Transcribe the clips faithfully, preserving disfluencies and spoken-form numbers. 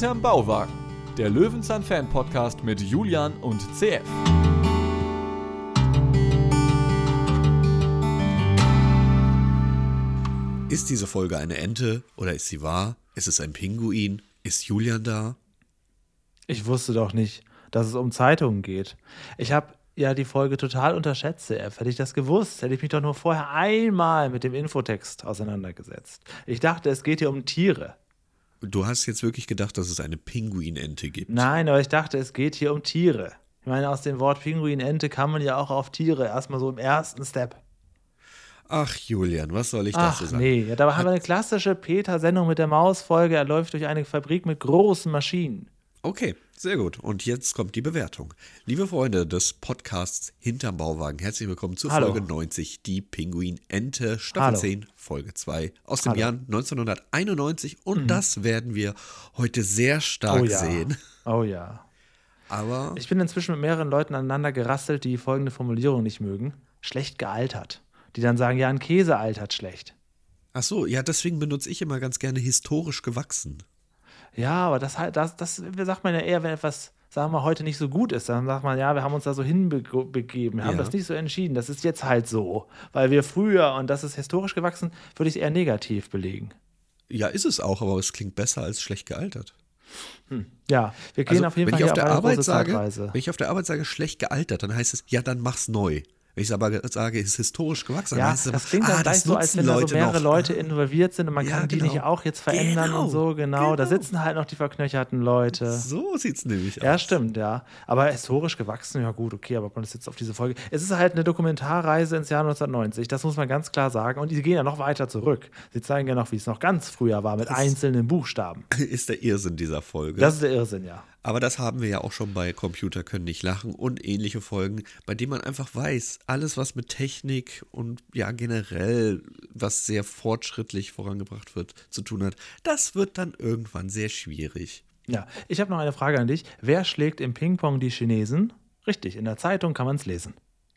Hinterm Bauwagen, der Löwenzahn-Fan-Podcast mit Julian und C F. Ist diese Folge eine Ente oder ist sie wahr? Ist es ein Pinguin? Ist Julian da? Ich wusste doch nicht, dass es um Zeitungen geht. Ich habe ja die Folge total unterschätzt, C F. Hätte ich das gewusst, hätte ich mich doch nur vorher einmal mit dem Infotext auseinandergesetzt. Ich dachte, es geht hier um Tiere. Du hast jetzt wirklich gedacht, dass es eine Pinguinente gibt? Nein, aber ich dachte, es geht hier um Tiere. Ich meine, aus dem Wort Pinguinente kann man ja auch auf Tiere erstmal so im ersten Step. Ach, Julian, was soll ich Ach, dazu sagen? nee, ja, da haben wir eine klassische Peter-Sendung mit der Maus-Folge. Er läuft durch eine Fabrik mit großen Maschinen. Okay, sehr gut. Und jetzt kommt die Bewertung. Liebe Freunde des Podcasts Hinterm Bauwagen, herzlich willkommen zur Hallo. Folge neunzig, die Pinguinente, Staffel Hallo. zehn, Folge zwei aus dem Hallo. Jahr neunzehnhunderteinundneunzig. Und mhm. das werden wir heute sehr stark Oh ja. sehen. Oh ja. Aber Ich bin inzwischen mit mehreren Leuten aneinander gerasselt, die folgende Formulierung nicht mögen. Schlecht gealtert. Die dann sagen, ja, ein Käse altert schlecht. ach so, ja, deswegen benutze ich immer ganz gerne historisch gewachsen. Ja, aber das halt, das, das sagt man ja eher, wenn etwas, sagen wir, heute nicht so gut ist. Dann sagt man, ja, wir haben uns da so hinbegeben, wir haben Ja. das nicht so entschieden. Das ist jetzt halt so. Weil wir früher, und das ist historisch gewachsen, würde ich es eher negativ belegen. Ja, ist es auch, aber es klingt besser als schlecht gealtert. Ja, wir gehen Also, auf jeden wenn Fall ich hier auf der eine Arbeit große sage, Zeitreise. wenn ich auf der Arbeit sage, schlecht gealtert, dann heißt es, ja, dann mach's neu. Wenn ich aber sage, es ist historisch gewachsen, dann Ja, heißt es, das klingt dann ah, gleich das so, als nutzen wenn da so Leute mehrere noch. Leute involviert sind und man Ja, kann die genau. nicht auch jetzt verändern Genau, und so, genau. Da genau. sitzen halt noch die verknöcherten Leute. So sieht's nämlich Ja, aus. stimmt, ja. Aber historisch gewachsen, ja gut, okay, aber man ist jetzt auf diese Folge. Es ist halt eine Dokumentarreise ins Jahr neunzehnhundertneunzig, das muss man ganz klar sagen. Und die gehen ja noch weiter zurück. Sie zeigen ja noch, wie es noch ganz früher war, mit Das- einzelnen Buchstaben. Ist der Irrsinn dieser Folge. Das ist der Irrsinn, ja. Aber das haben wir ja auch schon bei Computer können nicht lachen und ähnliche Folgen, bei denen man einfach weiß, alles was mit Technik und ja generell, was sehr fortschrittlich vorangebracht wird, zu tun hat, das wird dann irgendwann sehr schwierig. Ja, ich habe noch eine Frage an dich. Wer schlägt im Ping-Pong die Chinesen? Richtig, in der Zeitung kann man es lesen.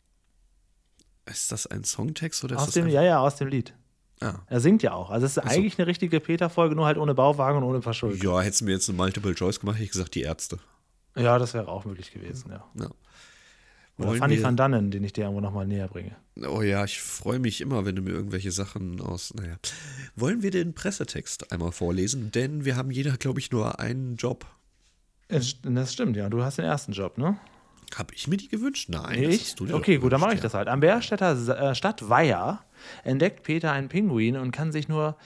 Ist das ein Songtext oder ist Aus das dem, einfach- ja, ja, aus dem Lied. Ah. Er singt ja auch. Also es ist Ach so. eigentlich eine richtige Peter-Folge, nur halt ohne Bauwagen und ohne Verschuldung. Ja, hättest du mir jetzt eine Multiple Choice gemacht, hätte ich gesagt, die Ärzte. Ja, das wäre auch möglich gewesen, ja. Ja. Oder Wollen Fanny wir- van Dannen, den ich dir irgendwo nochmal näher bringe. Oh ja, ich freue mich immer, wenn du mir irgendwelche Sachen aus. Naja. Wollen wir den Pressetext einmal vorlesen? Denn wir haben jeder, glaube ich, nur einen Job. Es- Das stimmt, ja. Du hast den ersten Job, ne? Habe ich mir die gewünscht? Nein. das Ich? hast du dir Okay, doch gut, dann mache ich gewünscht, das halt. Am Bärstädter Sa- äh, Stadt Weiher entdeckt Peter einen Pinguin und kann sich nur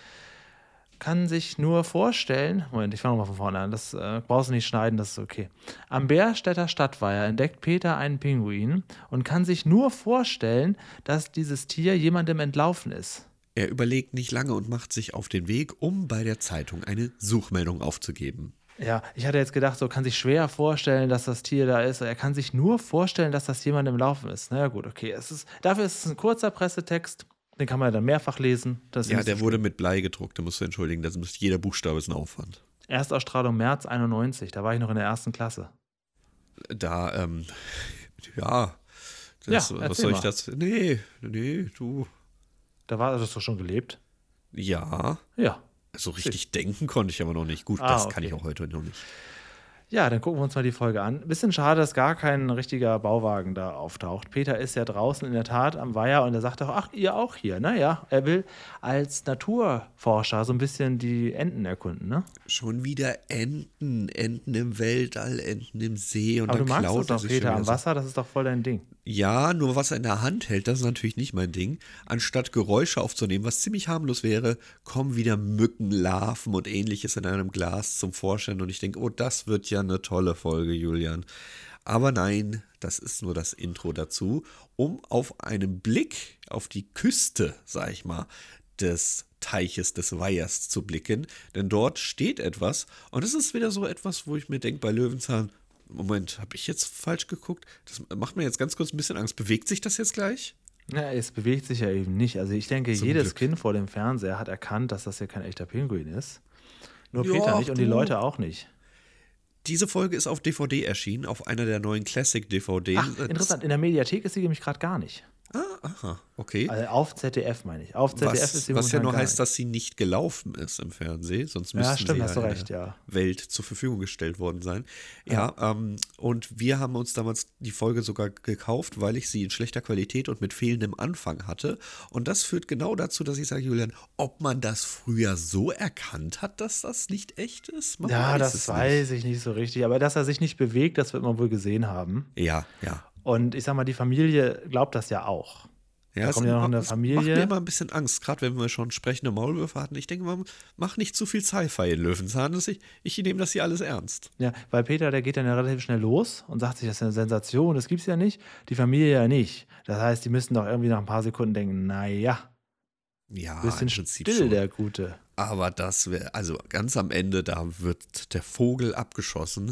kann sich nur vorstellen, Moment, ich fange nochmal von vorne an, das äh, brauchst du nicht schneiden, das ist okay. Am Bärstädter Stadtweiher entdeckt Peter einen Pinguin und kann sich nur vorstellen, dass dieses Tier jemandem entlaufen ist. Ja. Er überlegt nicht lange und macht sich auf den Weg, um bei der Zeitung eine Suchmeldung aufzugeben. Ja, ich hatte jetzt gedacht, so kann sich schwer vorstellen, dass das Tier da ist. Er kann sich nur vorstellen, dass das jemandem Laufen ist. Na ja, gut, okay. Es ist, dafür ist es ein kurzer Pressetext. Den kann man ja dann mehrfach lesen. Das ist Ja, nicht der so wurde schlimm. mit Blei gedruckt, da musst du entschuldigen, das ist jeder Buchstabe ist ein Aufwand. Erstausstrahlung März einundneunzig. Da war ich noch in der ersten Klasse. Da, ähm, ja, das, Ja, was erzähl soll ich mal. das? Nee, nee, du. Da war das doch schon gelebt. Ja, Ja. so richtig denken konnte ich aber noch nicht. Gut, Ah, das okay. kann ich auch heute noch nicht. Ja, dann gucken wir uns mal die Folge an. Bisschen schade, dass gar kein richtiger Bauwagen da auftaucht. Peter ist ja draußen in der Tat am Weiher und er sagt auch, ach, ihr auch hier. Naja, er will als Naturforscher so ein bisschen die Enten erkunden, ne? Schon wieder Enten, Enten im Weltall, Enten im See und Aber dann du magst klaut das er doch, sich Peter, schon am wieder so. Wasser, das ist doch voll dein Ding. Ja, nur was er in der Hand hält, das ist natürlich nicht mein Ding. Anstatt Geräusche aufzunehmen, was ziemlich harmlos wäre, kommen wieder Mücken, Larven und ähnliches in einem Glas zum Vorschein und ich denke, oh, das wird ja eine tolle Folge, Julian. Aber nein, das ist nur das Intro dazu, um auf einen Blick auf die Küste, sag ich mal, des Teiches, des Weihers zu blicken, denn dort steht etwas und es ist wieder so etwas, wo ich mir denke, bei Löwenzahn, Moment, habe ich jetzt falsch geguckt? Das macht mir jetzt ganz kurz ein bisschen Angst. Bewegt sich das jetzt gleich? Ja, es bewegt sich ja eben nicht. Also ich denke, Zum jedes Glück. Kind vor dem Fernseher hat erkannt, dass das hier kein echter Pinguin ist. Nur Ja, Peter nicht und die du. Leute auch nicht. Diese Folge ist auf D V D erschienen, auf einer der neuen Classic-D V Ds. Ach, interessant. In der Mediathek ist sie nämlich gerade gar nicht. Ah, aha, okay. Also auf Z D F meine ich. Auf Z D F Was, ist sie was ja momentan nur gar heißt, nicht. dass sie nicht gelaufen ist im Fernsehen, sonst Ja, müssten stimmt, sie hast du ja recht, in der ja. Welt zur Verfügung gestellt worden sein. Ja, ähm, und wir haben uns damals die Folge sogar gekauft, weil ich sie in schlechter Qualität und mit fehlendem Anfang hatte. Und das führt genau dazu, dass ich sage, Julian, ob man das früher so erkannt hat, dass das nicht echt ist? Man Ja, weiß das es weiß ich nicht so richtig. Aber dass er sich nicht bewegt, das wird man wohl gesehen haben. nicht. Ja, ja. Und ich sag mal, die Familie glaubt das ja auch. Ja, Da es kommt ja noch eine es macht Familie. mir immer ein bisschen Angst, gerade wenn wir schon sprechende Maulwürfe hatten. Ich denke mal, mach nicht zu viel Sci-Fi in Löwenzahn. dass Ich, ich nehme das hier alles ernst. Ja, weil Peter, der geht dann ja relativ schnell los und sagt sich, das ist eine Sensation, das gibt's ja nicht. Die Familie ja nicht. Das heißt, die müssten doch irgendwie nach ein paar Sekunden denken, naja, Ja, bisschen im Prinzip still, schon. der Gute. Aber das wäre, also ganz am Ende, da wird der Vogel abgeschossen.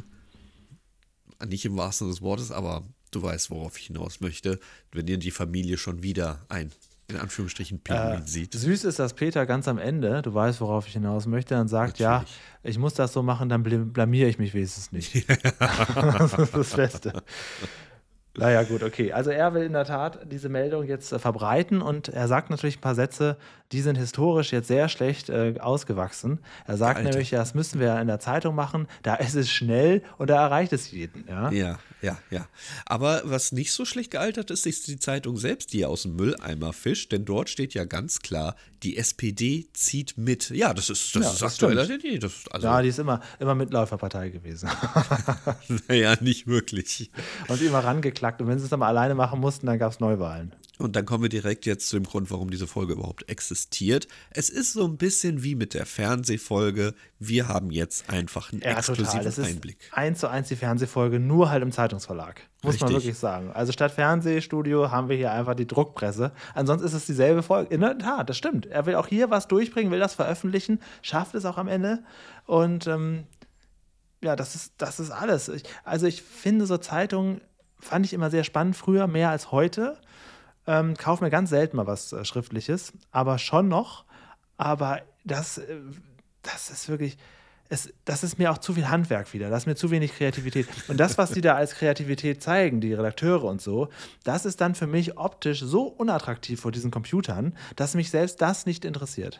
Nicht im wahrsten Sinne des Wortes, aber du weißt, worauf ich hinaus möchte. Wenn ihr die Familie schon wieder ein, in Anführungsstrichen, Pinguin Äh, sieht. süß ist, dass Peter ganz am Ende, du weißt, worauf ich hinaus möchte, dann sagt, Natürlich. ja, ich muss das so machen, dann bl- blamiere ich mich wenigstens nicht. Das ist das Beste. Naja, gut, okay. Also er will in der Tat diese Meldung jetzt äh, verbreiten und er sagt natürlich ein paar Sätze, die sind historisch jetzt sehr schlecht äh, ausgewachsen. Er sagt Alter. nämlich, ja, das müssen wir in der Zeitung machen, da ist es schnell und da erreicht es jeden. Ja? Ja, ja, ja. Aber was nicht so schlecht gealtert ist, ist die Zeitung selbst, die aus dem Mülleimer fischt, denn dort steht ja ganz klar, die S P D zieht mit. Ja, das ist, das Ja, ist das aktueller stimmt. denn je. Das, also, Ja, die ist immer, immer Mitläuferpartei gewesen. naja, nicht wirklich. Und immer rangeklackt. Und wenn sie es dann mal alleine machen mussten, dann gab es Neuwahlen. Und dann kommen wir direkt jetzt zu dem Grund, warum diese Folge überhaupt existiert. Es ist so ein bisschen wie mit der Fernsehfolge. Wir haben jetzt einfach einen Ja, total. exklusiven Das ist Einblick. eins zu eins die Fernsehfolge, nur halt im Zeitungsverlag. Muss man Richtig. wirklich sagen. Also statt Fernsehstudio haben wir hier einfach die Druckpresse. Ansonsten ist es dieselbe Folge. In der Tat, das stimmt. Er will auch hier was durchbringen, will das veröffentlichen, schafft es auch am Ende. Und ähm, ja, das ist, das ist alles. Ich, also ich finde so Zeitungen, fand ich immer sehr spannend, früher mehr als heute. Ähm, kauf mir ganz selten mal was äh, Schriftliches, aber schon noch. Aber das, äh, das ist wirklich, es, das ist mir auch zu viel Handwerk wieder. Das ist mir zu wenig Kreativität. Und das, was die da als Kreativität zeigen, die Redakteure und so, das ist dann für mich optisch so unattraktiv vor diesen Computern, dass mich selbst das nicht interessiert.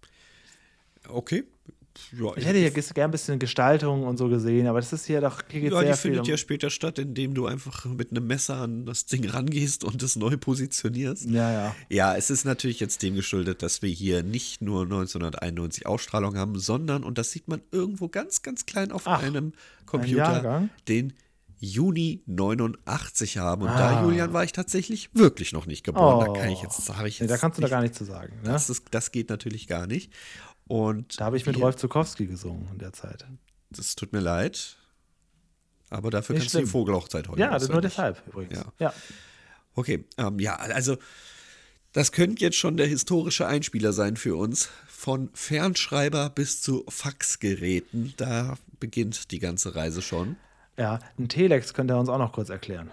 Okay. Ja, Ich hätte hier gern ein bisschen Gestaltung und so gesehen, aber das ist hier doch, hier geht ja, sehr die viel findet um, ja später statt, indem du einfach mit einem Messer an das Ding rangehst und es neu positionierst. Ja, ja. Ja, es ist natürlich jetzt dem geschuldet, dass wir hier nicht nur neunzehnhunderteinundneunzig Ausstrahlung haben, sondern, und das sieht man irgendwo ganz, ganz klein auf Ach, einem ein Computer, Jahrgang? den Juni neunundachtzig haben. Und Ah. da, Julian, war ich tatsächlich wirklich noch nicht geboren. Oh. Da kann ich jetzt, habe ich Nee, jetzt da kannst du da nicht, gar nichts zu sagen. Ne? das, ist, das geht natürlich gar nicht. Und Da habe ich mit wir- Rolf Zukowski gesungen in der Zeit. Das tut mir leid. Aber dafür Nicht kannst du die schlimm. Vogelhochzeit heute Ja, das nur auswendig. deshalb übrigens. Ja. Ja. Okay, ähm, ja, also das könnte jetzt schon der historische Einspieler sein für uns. Von Fernschreiber bis zu Faxgeräten, da beginnt die ganze Reise schon. Ja, ein Telex könnte er uns auch noch kurz erklären.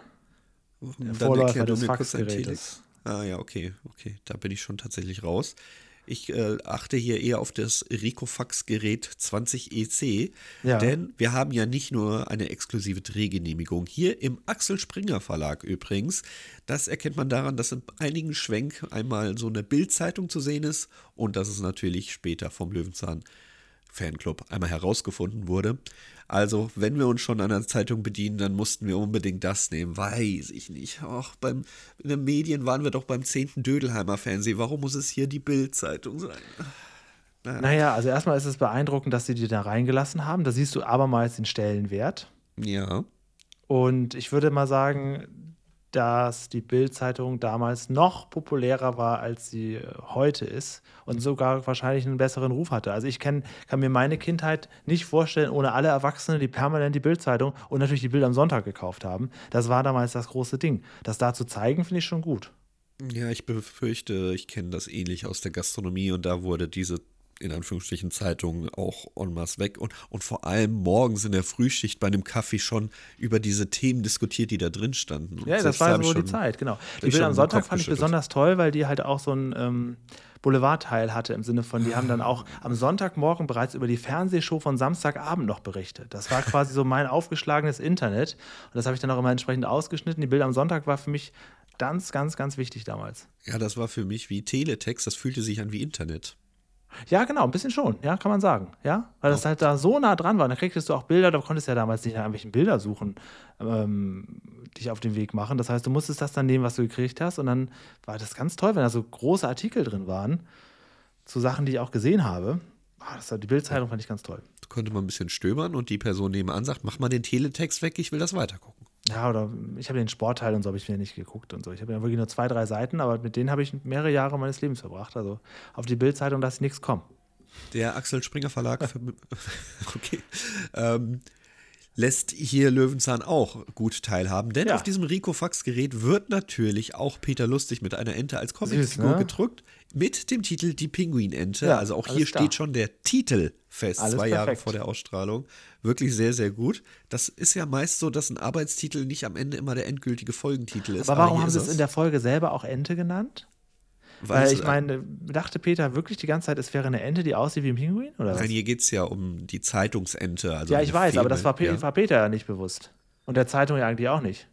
Der Dann Vorläufer erklär du des mir kurz ein Faxgerätes. Telex. Ah ja, okay, okay, da bin ich schon tatsächlich raus. Ich äh, achte hier eher auf das Ricofax-Gerät zwanzig E C, Ja. denn wir haben ja nicht nur eine exklusive Drehgenehmigung. Hier im Axel Springer Verlag übrigens. Das erkennt man daran, dass in einigen Schwenk einmal so eine Bildzeitung zu sehen ist und dass es natürlich später vom Löwenzahn Fanclub einmal herausgefunden wurde. Also, wenn wir uns schon an der Zeitung bedienen, dann mussten wir unbedingt das nehmen. Weiß ich nicht. Ach, beim, in den Medien waren wir doch beim zehnten Dödelheimer Fernsehen. Warum muss es hier die Bild-Zeitung sein? Naja. Naja, also erstmal ist es beeindruckend, dass sie die da reingelassen haben. Da siehst du abermals den Stellenwert. Ja. Und ich würde mal sagen, dass die Bild-Zeitung damals noch populärer war, als sie äh, heute ist und sogar wahrscheinlich einen besseren Ruf hatte. Also ich kenn, kann mir meine Kindheit nicht vorstellen, ohne alle Erwachsene, die permanent die Bild-Zeitung und natürlich die Bild am Sonntag gekauft haben. Das war damals das große Ding. Das da zu zeigen, finde ich schon gut. Ja, ich befürchte, ich kenne das ähnlich aus der Gastronomie und da wurde diese in Anführungsstrichen Zeitung auch en masse weg und, und vor allem morgens in der Frühschicht bei einem Kaffee schon über diese Themen diskutiert, die da drin standen. Und Ja, das selbst war da hab so ich die schon- Zeit, genau. Die ich Bild schon am den Sonntag Kopf fand ich geschüttelt. besonders toll, weil die halt auch so ein ähm, Boulevardteil hatte im Sinne von, die haben dann auch am Sonntagmorgen bereits über die Fernsehshow von Samstagabend noch berichtet. Das war quasi so mein aufgeschlagenes Internet und das habe ich dann auch immer entsprechend ausgeschnitten. Die Bild am Sonntag war für mich Ganz, ganz, ganz wichtig damals. Ja, das war für mich wie Teletext, das fühlte sich an wie Internet. Ja, genau, ein bisschen schon, ja, kann man sagen, ja, weil das halt da so nah dran war. Da kriegtest du auch Bilder, da konntest du ja damals nicht nach irgendwelchen Bilder suchen, ähm, dich auf den Weg machen. Das heißt, du musstest das dann nehmen, was du gekriegt hast und dann war das ganz toll, wenn da so große Artikel drin waren, zu Sachen, die ich auch gesehen habe. Ah, das war die Bild-Zeitung, fand ich ganz toll. Da konnte man ein bisschen stöbern und die Person nebenan sagt, mach mal den Teletext weg, ich will das weitergucken. Ja, oder ich habe den Sportteil und so habe ich wieder nicht geguckt und so. Ich habe ja wirklich nur zwei, drei Seiten, aber mit denen habe ich mehrere Jahre meines Lebens verbracht. Also auf die Bild-Zeitung lasse ich nichts kommen. Der Axel Springer Verlag okay, ähm, lässt hier Löwenzahn auch gut teilhaben, denn Ja. auf diesem Ricofax-Gerät wird natürlich auch Peter Lustig mit einer Ente als Comicfigur Süß, ne? gedruckt, mit dem Titel Die Pinguinente. Ja, also auch alles hier klar. steht schon der Titel fest, Alles zwei Jahre perfekt. vor der Ausstrahlung. Wirklich sehr, sehr gut. Das ist ja meist so, dass ein Arbeitstitel nicht am Ende immer der endgültige Folgentitel ist. Aber warum hier haben ist sie es in der Folge selber auch Ente genannt? Weil Weil es- ich meine, dachte Peter wirklich die ganze Zeit, es wäre eine Ente, die aussieht wie ein Pinguin? Oder was? Nein, hier geht es ja um die Zeitungsente. Also Ja, eine ich weiß, aber das war, Pe Feme, ja. war Peter ja nicht bewusst. Und der Zeitung ja eigentlich auch nicht.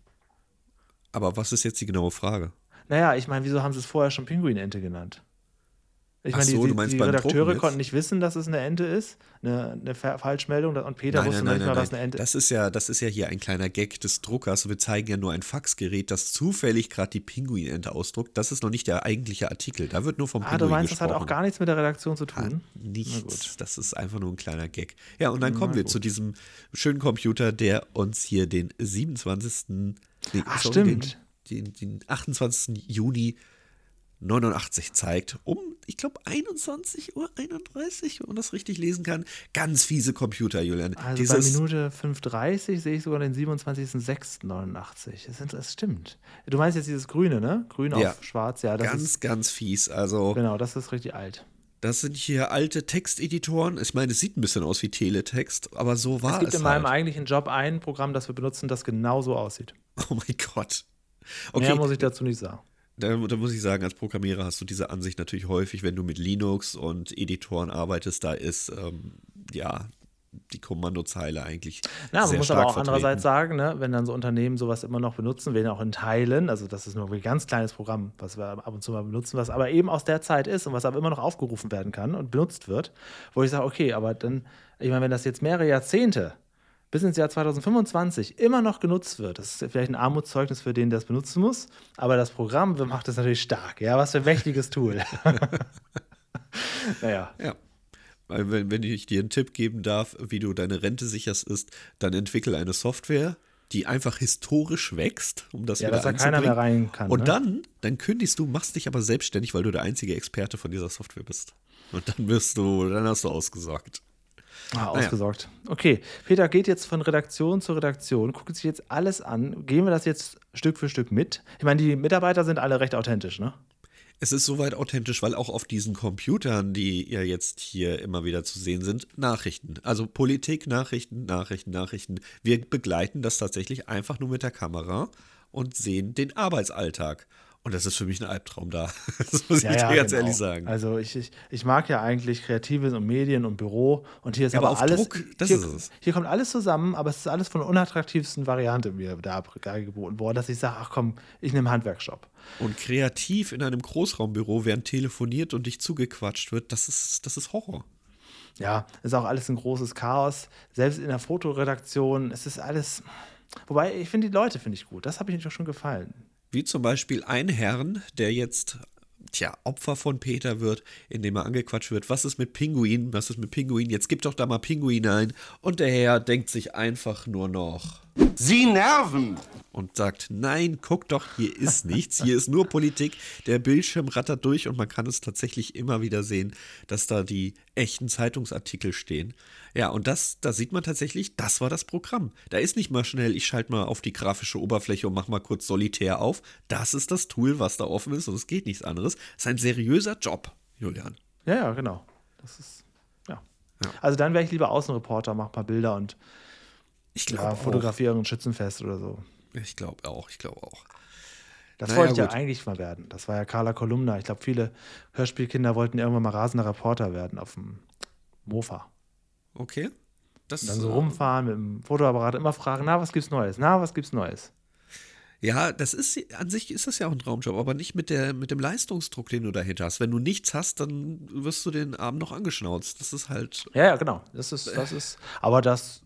Aber was ist jetzt die genaue Frage? Naja, ich meine, wieso haben sie es vorher schon Pinguinente genannt? Ich Ach meine, so, die, du meinst die beim Redakteure Drucken jetzt? konnten nicht wissen, dass es eine Ente ist, eine, eine Fa- Falschmeldung, und Peter wusste noch nicht mal, was eine Ente ist. Das ist ja, das ist ja hier ein kleiner Gag des Druckers. Wir zeigen ja nur ein Faxgerät, das zufällig gerade die Pinguinente ausdruckt. Das ist noch nicht der eigentliche Artikel. Da wird nur vom Ah, Pinguin du meinst, das gesprochen. hat auch gar nichts mit der Redaktion zu Hat tun? Na nichts. gut. Das ist einfach nur ein kleiner Gag. Ja, und dann kommen Na wir gut. zu diesem schönen Computer, der uns hier den siebenundzwanzigsten Nee, Ach, sorry, stimmt. Den, den, den achtundzwanzigsten Juni neunundachtzig zeigt, um, ich glaube, einundzwanzig Uhr einunddreißig, wenn man das richtig lesen kann. Ganz fiese Computer, Julian. Also bei Minute fünf dreißig sehe ich sogar den siebenundzwanzigsten sechsten neunundachtzig. Das, ist- das stimmt. Du meinst jetzt dieses Grüne, ne? Grün Ja. auf Schwarz, ja. Das ganz, ist, ganz fies. Also, genau, das ist richtig alt. das sind hier alte Texteditoren. Ich meine, es sieht ein bisschen aus wie Teletext, aber so war Es es. gibt in meinem halt. eigentlichen Job ein Programm, das wir benutzen, das genau so aussieht. Oh mein Gott. Mehr Okay, muss ich dazu nicht sagen. da, da muss ich sagen, als Programmierer hast du diese Ansicht natürlich häufig, wenn du mit Linux und Editoren arbeitest, da ist, ähm, ja, die Kommandozeile eigentlich Na, man sehr muss stark aber auch vertreten. andererseits sagen, ne, wenn dann so Unternehmen sowas immer noch benutzen, wenn auch in Teilen, also das ist nur ein ganz kleines Programm, was wir ab und zu mal benutzen, was aber eben aus der Zeit ist und was aber immer noch aufgerufen werden kann und benutzt wird, wo ich sage, okay, aber dann, ich meine, wenn das jetzt mehrere Jahrzehnte bis ins Jahr zweitausendfünfundzwanzig immer noch genutzt wird, das ist vielleicht ein Armutszeugnis für den, der es benutzen muss, aber das Programm macht es natürlich stark. Ja, was für ein mächtiges Tool. Naja. Ja. Weil wenn, wenn ich dir einen Tipp geben darf, wie du deine Rente sicherst, ist, dann entwickel eine Software, die einfach historisch wächst, um das Ja, wieder dass da keiner mehr einzubringen. rein kann. Und ne? dann, dann kündigst du, machst dich aber selbstständig, weil du der einzige Experte von dieser Software bist. Und dann wirst du, dann hast du ausgesorgt. Ah, ausgesorgt. Okay, Peter geht jetzt von Redaktion zu Redaktion, guckt sich jetzt alles an. Gehen wir das jetzt Stück für Stück mit? Ich meine, die Mitarbeiter sind alle recht authentisch, ne? Es ist soweit authentisch, weil auch auf diesen Computern, die ja jetzt hier immer wieder zu sehen sind, Nachrichten. Also Politik, Nachrichten, Nachrichten, Nachrichten. Wir begleiten das tatsächlich einfach nur mit der Kamera und sehen den Arbeitsalltag. Und das ist für mich ein Albtraum da. Das muss ich dir ganz genau. ehrlich sagen. Also ich, ich, ich mag ja eigentlich Kreatives und Medien und Büro und hier ist Ja, aber, aber auf alles, Druck, das hier, ist es. hier kommt alles zusammen, aber es ist alles von der unattraktivsten Variante mir da geboten worden, dass ich sage, ach komm, ich nehme Handwerksjob. Und kreativ in einem Großraumbüro, während telefoniert und dich zugequatscht wird, das ist, das ist Horror. Ja, ist auch alles ein großes Chaos. Selbst in der Fotoredaktion, es ist alles. Wobei, ich finde die Leute finde ich gut. Das habe ich mir schon gefallen. Wie zum Beispiel ein Herrn, der jetzt, tja, Opfer von Peter wird, indem er angequatscht wird. Was ist mit Pinguin? Was ist mit Pinguin? Jetzt gib doch da mal Pinguin ein. Und der Herr denkt sich einfach nur noch Sie nerven! und sagt, nein, guck doch, hier ist nichts. Hier ist nur Politik. Der Bildschirm rattert durch und man kann es tatsächlich immer wieder sehen, dass da die echten Zeitungsartikel stehen. Ja, und das, da sieht man tatsächlich, das war das Programm. Da ist nicht mal schnell, ich schalte mal auf die grafische Oberfläche und mach mal kurz Solitär auf. Das ist das Tool, was da offen ist und es geht nichts anderes. Das ist ein seriöser Job, Julian. Ja, ja, genau. Das ist. Ja. Ja. Also dann wäre ich lieber Außenreporter, mach ein paar Bilder und Ich ja, glaube auch. fotografiere ein Schützenfest oder so. Ich glaube auch, ich glaube auch. Das Naja, wollte ich ja gut. eigentlich mal werden. Das war ja Carla Kolumna. Ich glaube, viele Hörspielkinder wollten irgendwann mal rasender Reporter werden auf dem Mofa. Okay. Das, Und dann so äh, rumfahren mit dem Fotoapparat, immer fragen, na, was gibt's Neues? Na, was gibt's Neues? Ja, das ist, an sich ist das ja auch ein Traumjob, aber nicht mit der, mit dem Leistungsdruck, den du dahinter hast. Wenn du nichts hast, dann wirst du den Abend noch angeschnauzt. Das ist halt. Ja, ja, genau. Das ist, das ist, aber das,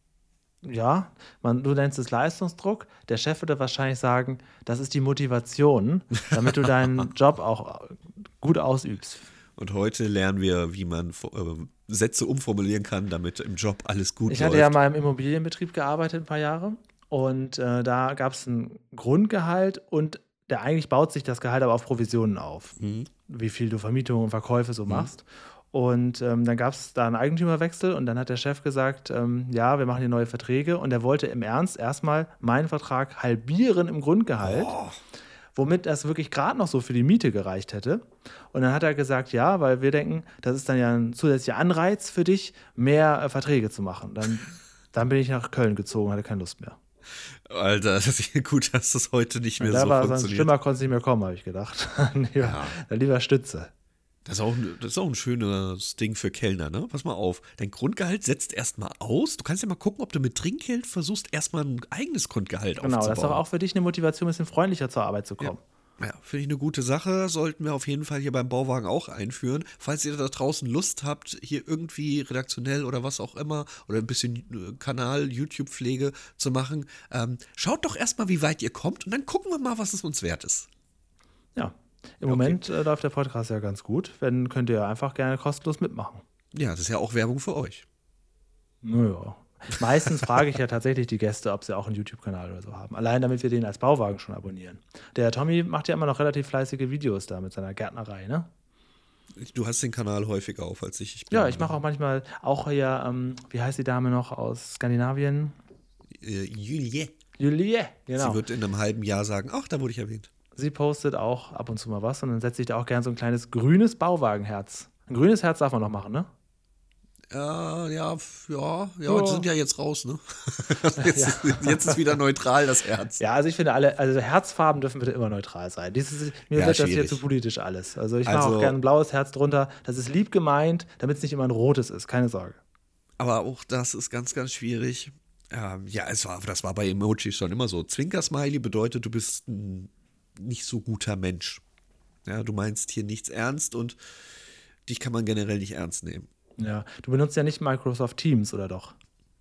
ja, man, du nennst es Leistungsdruck. Der Chef würde wahrscheinlich sagen, das ist die Motivation, damit du deinen Job auch gut ausübst. Und heute lernen wir, wie man äh, Sätze umformulieren kann, damit im Job alles gut läuft. Ich hatte ja mal im Immobilienbetrieb gearbeitet ein paar Jahre und äh, da gab es ein Grundgehalt und der eigentlich baut sich das Gehalt aber auf Provisionen auf, Mhm. wie viel du Vermietung und Verkäufe so machst. Und ähm, dann gab es da einen Eigentümerwechsel und dann hat der Chef gesagt, ähm, ja, wir machen hier neue Verträge und er wollte im Ernst erstmal meinen Vertrag halbieren im Grundgehalt. Oh. Womit das wirklich gerade noch so für die Miete gereicht hätte. Und dann hat er gesagt, ja, weil wir denken, das ist dann ja ein zusätzlicher Anreiz für dich, mehr äh, Verträge zu machen. Dann, dann bin ich nach Köln gezogen, hatte keine Lust mehr. Alter, das ist gut, dass das heute nicht mehr Und da so war sonst funktioniert. schlimmer, konnte es nicht mehr kommen, habe ich gedacht. lieber, Ja. Dann lieber Stütze. Das ist, auch, ein- das ist auch ein schönes Ding für Kellner, ne? Pass mal auf, dein Grundgehalt setzt erstmal aus. Du kannst ja mal gucken, ob du mit Trinkgeld versuchst, erstmal ein eigenes Grundgehalt Genau, aufzubauen. das ist doch auch für dich eine Motivation, ein bisschen freundlicher zur Arbeit zu kommen. Ja, finde ich eine gute Sache. Sollten wir auf jeden Fall hier beim Bauwagen auch einführen. Falls ihr da draußen Lust habt, hier irgendwie redaktionell oder was auch immer oder ein bisschen äh, Kanal, YouTube-Pflege zu machen, ähm, schaut doch erstmal, wie weit ihr kommt und dann gucken wir mal, was es uns wert ist. Ja, im Moment äh, läuft der Podcast ja ganz gut. Wenn, könnt ihr einfach gerne kostenlos mitmachen. Ja, das ist ja auch Werbung für euch. Naja. Meistens frage ich ja tatsächlich die Gäste, ob sie auch einen YouTube-Kanal oder so haben. Allein damit wir den als Bauwagen schon abonnieren. Der Tommy macht ja immer noch relativ fleißige Videos da mit seiner Gärtnerei, ne? Du hast den Kanal häufiger auf als ich. ich bin, Ja, ich mache auch manchmal, auch hier, ähm, wie heißt die Dame noch aus Skandinavien? Äh, Julie. Julie, genau. Sie wird in einem halben Jahr sagen, ach, da wurde ich erwähnt. Sie postet auch ab und zu mal was und dann setze ich da auch gern so ein kleines grünes Bauwagenherz. Ein grünes Herz darf man noch machen, ne? Äh, ja, f- ja, ja, Ja. die sind ja jetzt raus, ne? jetzt, jetzt ist wieder neutral das Herz. Ja, also ich finde alle, also Herzfarben dürfen bitte immer neutral sein. Dieses, mir Ja, wird das hier schwierig. zu politisch alles. Also ich mache Also- auch gerne ein blaues Herz drunter. Das ist lieb gemeint, damit es nicht immer ein rotes ist. Keine Sorge. Aber auch das ist ganz, ganz schwierig. Ähm, ja, es war, das war bei Emojis schon immer so. Zwinker-Smiley bedeutet, du bist ein nicht so guter Mensch. Ja, du meinst hier nichts ernst und dich kann man generell nicht ernst nehmen. Ja, du benutzt ja nicht Microsoft Teams, oder doch?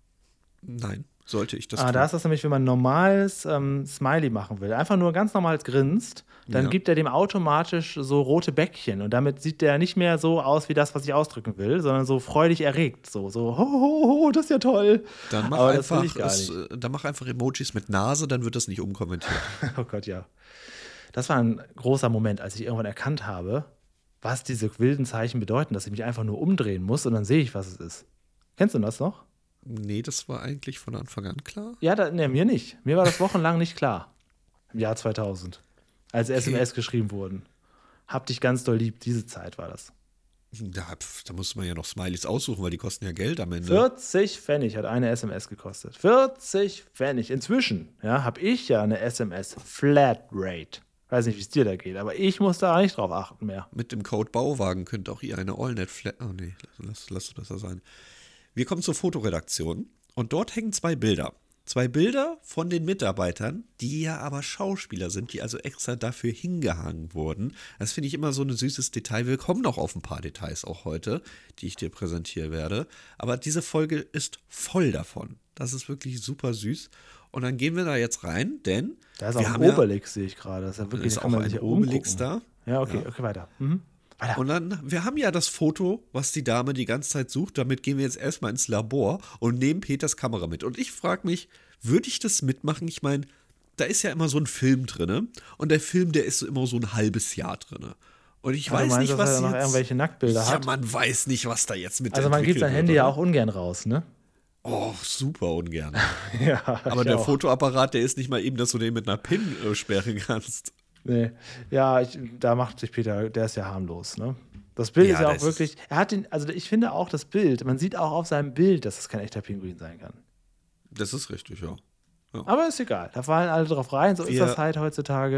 Nein, sollte ich das Ah, tun. da ist das nämlich, wenn man ein normales ähm, Smiley machen will. Einfach nur ganz normales grinst, dann Ja. gibt er dem automatisch so rote Bäckchen. Und damit sieht der nicht mehr so aus wie das, was ich ausdrücken will, sondern so freudig erregt. So, so, ho, ho, ho, das ist ja toll. Dann mach, Aber das will einfach, ich gar es, nicht. äh, dann mach einfach Emojis mit Nase, dann wird das nicht umkommentiert. Oh Gott, ja. Das war ein großer Moment, als ich irgendwann erkannt habe, was diese wilden Zeichen bedeuten, dass ich mich einfach nur umdrehen muss und dann sehe ich, was es ist. Kennst du das noch? Nee, das war eigentlich von Anfang an klar. Ja, da, nee, mir nicht. Mir war das wochenlang nicht klar. Im Jahr zweitausend. Als S M S geschrieben wurden. Hab dich ganz doll lieb. Diese Zeit war das. Da, pf, da musste man ja noch Smileys aussuchen, weil die kosten ja Geld am Ende. vierzig Pfennig hat eine S M S gekostet. vierzig Pfennig. Inzwischen ja, habe ich ja eine S M S Flatrate. Weiß nicht, wie es dir da geht, aber ich muss da nicht drauf achten mehr. Mit dem Code Bauwagen könnt auch ihr eine AllNet Flat. Oh nee, lass, lass das da sein. Wir kommen zur Fotoredaktion und dort hängen zwei Bilder. Zwei Bilder von den Mitarbeitern, die ja aber Schauspieler sind, die also extra dafür hingehangen wurden. Das finde ich immer so ein süßes Detail. Wir kommen noch auf ein paar Details auch heute, die ich dir präsentieren werde. Aber diese Folge ist voll davon. Das ist wirklich super süß. Und dann gehen wir da jetzt rein, denn Da ist wir auch ein haben ja- Obelix, sehe ich gerade. Das ist ja da wirklich, ist da auch kann man ein sich hier Obelix umgucken. da. Ja, okay, okay, weiter. Mhm. Weiter. Und dann, wir haben ja das Foto, was die Dame die ganze Zeit sucht. Damit gehen wir jetzt erstmal ins Labor und nehmen Peters Kamera mit. Und ich frage mich, würde ich das mitmachen? Ich meine, da ist ja immer so ein Film drin. Und der Film, der ist so immer so ein halbes Jahr drin. Und ich Ja, du weiß meinst, nicht, dass was er noch jetzt, irgendwelche Nacktbilder ja, hat? man weiß nicht, was da jetzt mit Also man gibt entwickelt sein wird, Handy ja oder? auch ungern raus, ne? Oh, super ungern. Ja, Aber ich der auch. Fotoapparat, der ist nicht mal eben, dass du den mit einer PIN äh, sperren kannst. Nee. Ja, ich, da macht sich Peter, der ist ja harmlos, ne? Das Bild Ja, ist ja auch das- wirklich, er hat den, also ich finde auch das Bild, man sieht auch auf seinem Bild, dass es kein echter Pinguin sein kann. Das ist richtig, ja. Aber ist egal, da fallen alle drauf rein, so ist Wir- das halt heutzutage.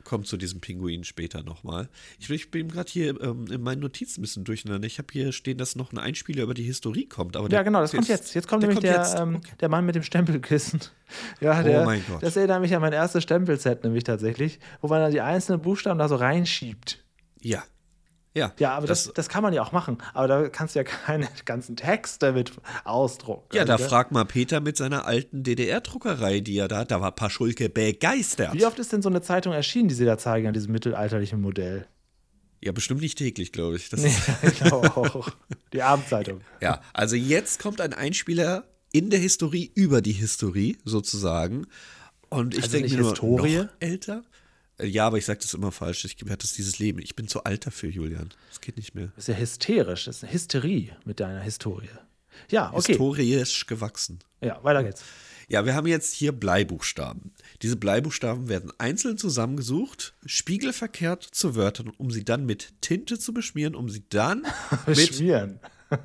kommt zu diesem Pinguin später nochmal. Ich, ich bin gerade hier ähm, in meinen Notizen ein bisschen durcheinander. Ich habe hier stehen, dass noch ein Einspieler über die Historie kommt. Aber Ja, der, genau, das der kommt ist- jetzt. Jetzt kommt der nämlich kommt der, jetzt. ähm, Okay. der Mann mit dem Stempelkissen. Ja, der, Oh mein Gott. Das erinnert mich an mein erstes Stempelset, nämlich tatsächlich, wo man dann die einzelnen Buchstaben da so reinschiebt. Ja. Ja, Ja, aber das, das kann man ja auch machen. Aber da kannst du ja keine ganzen Texte mit ausdrucken. ja, da Also, frag mal Peter mit seiner alten D D R-Druckerei, die er da hat. Da war Paschulke begeistert. Wie oft ist denn so eine Zeitung erschienen, die sie da zeigen, an diesem mittelalterlichen Modell? Ja, bestimmt nicht täglich, glaube ich. Das Nee, ist, ich glaube auch. Die Abendzeitung. ja, also jetzt kommt ein Einspieler in der Historie über die Historie sozusagen. Und ich Also denke nicht mir nur, Historie? noch älter? Äh, Ja, aber ich sage das immer falsch. Ich hatte das dieses Leben. Ich bin zu alt dafür, Julian. Das geht nicht mehr. Das ist ja hysterisch. Das ist eine Hysterie mit deiner Historie. Ja, okay. Historisch gewachsen. Ja, weiter geht's. Ja, wir haben jetzt hier Bleibuchstaben. Diese Bleibuchstaben werden einzeln zusammengesucht, spiegelverkehrt zu Wörtern, um sie dann mit Tinte zu beschmieren, um sie dann, mit, Beschmieren.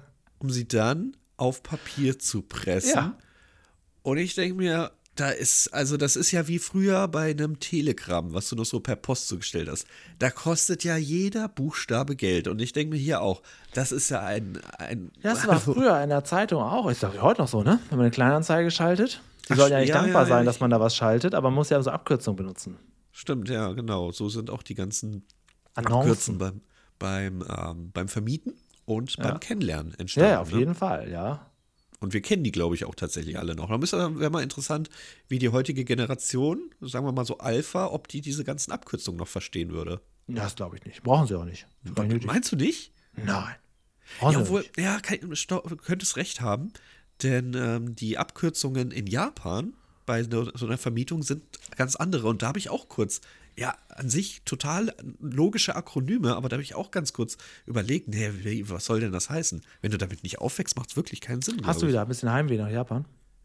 um sie dann auf Papier zu pressen. Ja. Und ich denke mir, da ist, also das ist ja wie früher bei einem Telegramm, was du noch so per Post zugestellt hast. Da kostet ja jeder Buchstabe Geld. Und ich denke mir hier auch, das ist ja ein. ein Ja, das war früher in der Zeitung auch. Ist doch heute noch so, ne? Wenn man eine Kleinanzeige schaltet. Die Ach, sollen ja nicht ja, dankbar ja, sein, ja, dass ich- man da was schaltet, aber man muss ja so Abkürzungen benutzen. Stimmt, ja, genau. So sind auch die ganzen Abkürzen Annoncen. beim, beim, ähm, beim Vermieten und beim Kennenlernen Ja, entstanden. ja, auf ne? jeden Fall, ja. Und wir kennen die, glaube ich, auch tatsächlich alle noch. Da wäre mal interessant, wie die heutige Generation, sagen wir mal so Alpha, ob die diese ganzen Abkürzungen noch verstehen würde. Ja, das glaube ich nicht. Brauchen sie auch nicht. Ist gar nicht nötig. Meinst du nicht? Nein. Brauchen Ja, sie obwohl, nicht. ja, kann, sto- du könntest recht haben, denn ähm, die Abkürzungen in Japan bei so so einer Vermietung sind ganz andere. Und da habe ich auch kurz, ja, an sich total logische Akronyme, aber da habe ich auch ganz kurz überlegt, nee, wie, was soll denn das heißen? Wenn du damit nicht aufwächst, macht es wirklich keinen Sinn. Hast glaub du ich. wieder ein bisschen Heimweh nach Japan?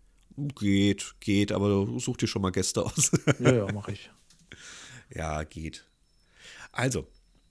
Geht, geht, aber such dir schon mal Gäste aus. Ja, ja, mache ich. Ja, geht. Also,